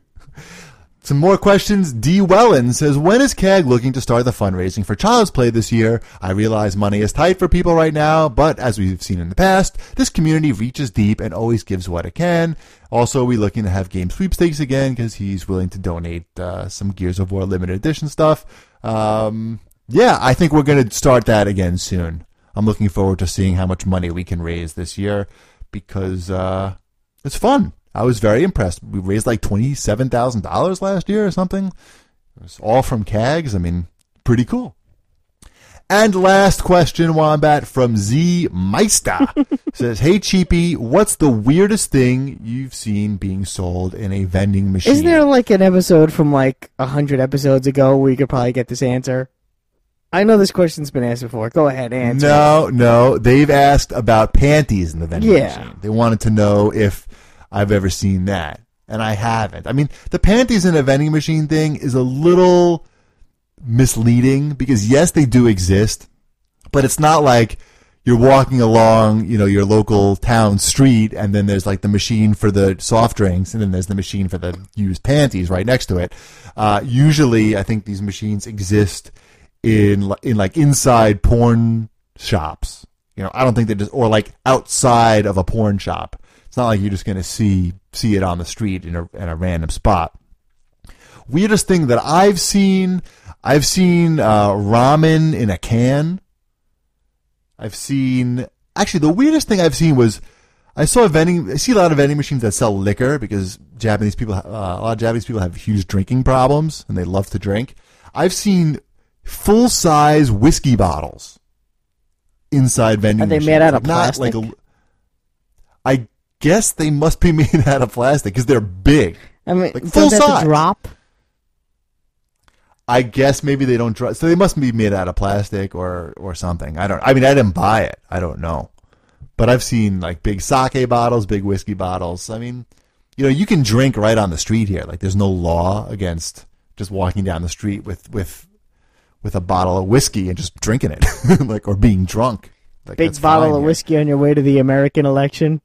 Some more questions. D. Wellen says, when is C A G looking to start the fundraising for Child's Play this year? I realize money is tight for people right now, but as we've seen in the past, this community reaches deep and always gives what it can. Also, we're looking to have game sweepstakes again because he's willing to donate uh, some Gears of War limited edition stuff. Um, yeah, I think we're going to start that again soon. I'm looking forward to seeing how much money we can raise this year because uh, it's fun. I was very impressed. We raised like twenty-seven thousand dollars last year or something. It was all from C A Gs. I mean, pretty cool. And last question, Wombat, from Z Meister. Says, hey, Cheapy, what's the weirdest thing you've seen being sold in a vending machine? Isn't there like an episode from like a hundred episodes ago where you could probably get this answer? I know this question's been asked before. Go ahead, answer. No, no. They've asked about panties in the vending Yeah. machine. They wanted to know if I've ever seen that, and I haven't. I mean, the panties in a vending machine thing is a little misleading because, yes, they do exist, but it's not like you're walking along, you know, your local town street, and then there's like the machine for the soft drinks, and then there's the machine for the used panties right next to it. Uh, usually, I think these machines exist in in like inside porn shops. You know, I don't think they just, or like outside of a porn shop. It's not like you're just going to see see it on the street in a in a random spot. Weirdest thing that I've seen, I've seen uh, ramen in a can. I've seen, actually the weirdest thing I've seen was, I saw a vending, I see a lot of vending machines that sell liquor because Japanese people, uh, a lot of Japanese people have huge drinking problems and they love to drink. I've seen full size whiskey bottles inside vending Are they machines. made out of Not plastic? like a, I guess they must be made out of plastic because they're big. I mean, Like does full that size. drop? I guess maybe they don't drop. So they must be made out of plastic or, or something. I don't, I mean, I didn't buy it. I don't know. But I've seen like big sake bottles, big whiskey bottles. I mean, you know, you can drink right on the street here. Like there's no law against just walking down the street with, with, with a bottle of whiskey and just drinking it, like, or being drunk. Like, Big that's bottle fine of here. whiskey on your way to the American election.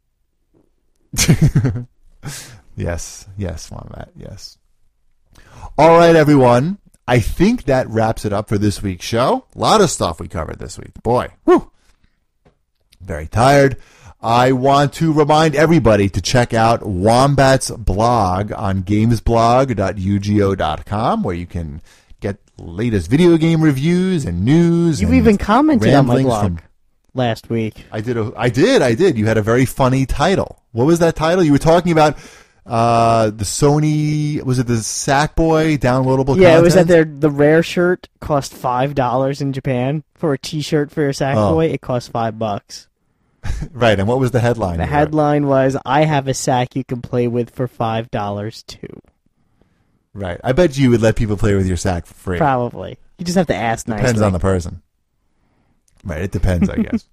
Yes, yes, Wombat, yes. All right, everyone. I think that wraps it up for this week's show. A lot of stuff we covered this week. Boy, whew. Very tired. I want to remind everybody to check out Wombat's blog on gamesblog dot u g o dot com, where you can get latest video game reviews and news. You and even commented on my ramblings blog from- last week. I did. A, I did. I did. You had a very funny title. What was that title? You were talking about uh, the Sony. Was it the Sackboy downloadable? Yeah, it was that content? their the rare shirt cost five dollars in Japan for a T-shirt for your Sackboy. Oh. It cost five bucks. Right. And what was the headline? The here? headline was, "I have a sack you can play with for five dollars too." Right. I bet you would let people play with your sack for free. Probably. You just have to ask nicely. Depends on the person. Right. It depends, I guess.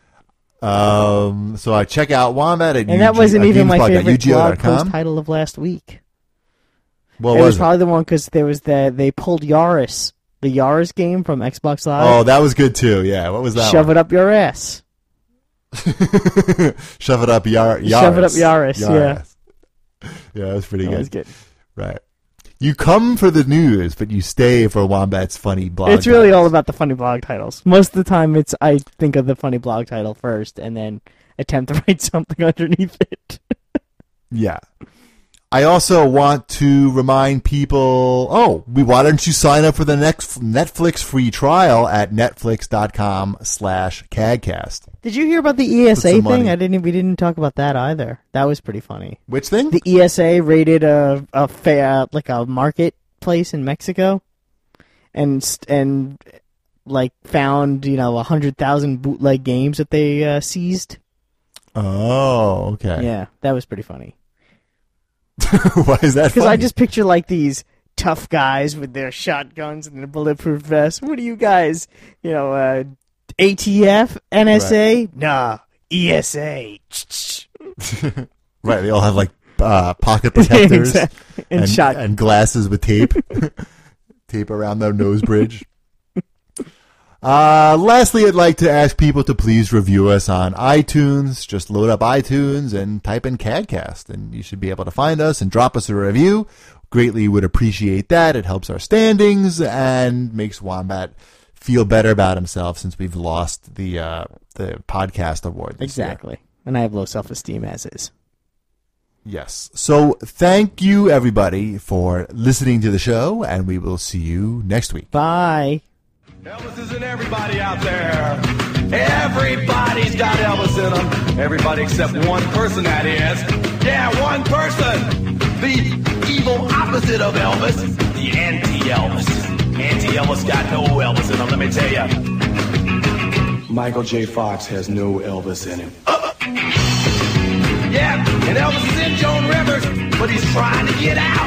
Um. So I check out Wombat at And that U G wasn't uh, even my gamesblog dot favorite u g o blog dot com. post title of last week. What it was was it? probably the one because there was the they pulled Yaris, the Yaris game from Xbox Live. Oh, that was good too. Yeah. What was that? Shove one? it up your ass. Shove it up Yar- Yaris. Shove it up Yaris, yeah. Yeah, that was pretty That good. was good. Right. You come for the news, but you stay for Wombat's funny blog. It's really titles. all about the funny blog titles. Most of the time, it's I think of the funny blog title first, and then attempt to write something underneath it. Yeah. I also want to remind people, oh, why don't you sign up for the next Netflix free trial at netflix.com slash CAGcast. Did you hear about the E S Put A some thing? money- I didn't. We didn't talk about that either. That was pretty funny. Which thing? The E S A raided a a fair, like a marketplace in Mexico, and st- and like found you know a hundred thousand bootleg games that they uh, seized. Oh, okay. Yeah, that was pretty funny. Why is that Because funny? I just picture like these tough guys with their shotguns and their bulletproof vests. What are you guys? You know, uh, A T F, N S A? Nah, E S A. Right, they all have like uh, pocket protectors Exactly. And, and, shot. and glasses with tape. Tape around their nose bridge. Uh, lastly, I'd like to ask people to please review us on iTunes. Just load up iTunes and type in CADcast, and you should be able to find us and drop us a review. Greatly would appreciate that. It helps our standings and makes Wombat feel better about himself since we've lost the uh, the podcast award this Exactly. year. And I have low self-esteem as is. Yes. So thank you, everybody, for listening to the show, and we will see you next week. Bye. Elvis is in everybody out there. Everybody's got Elvis in them. Everybody except one person, that is. Yeah, one person. The evil opposite of Elvis. The anti-Elvis. Anti-Elvis got no Elvis in him, let me tell you. Michael J. Fox has no Elvis in him. Uh, yeah, and Elvis is in Joan Rivers, but he's trying to get out.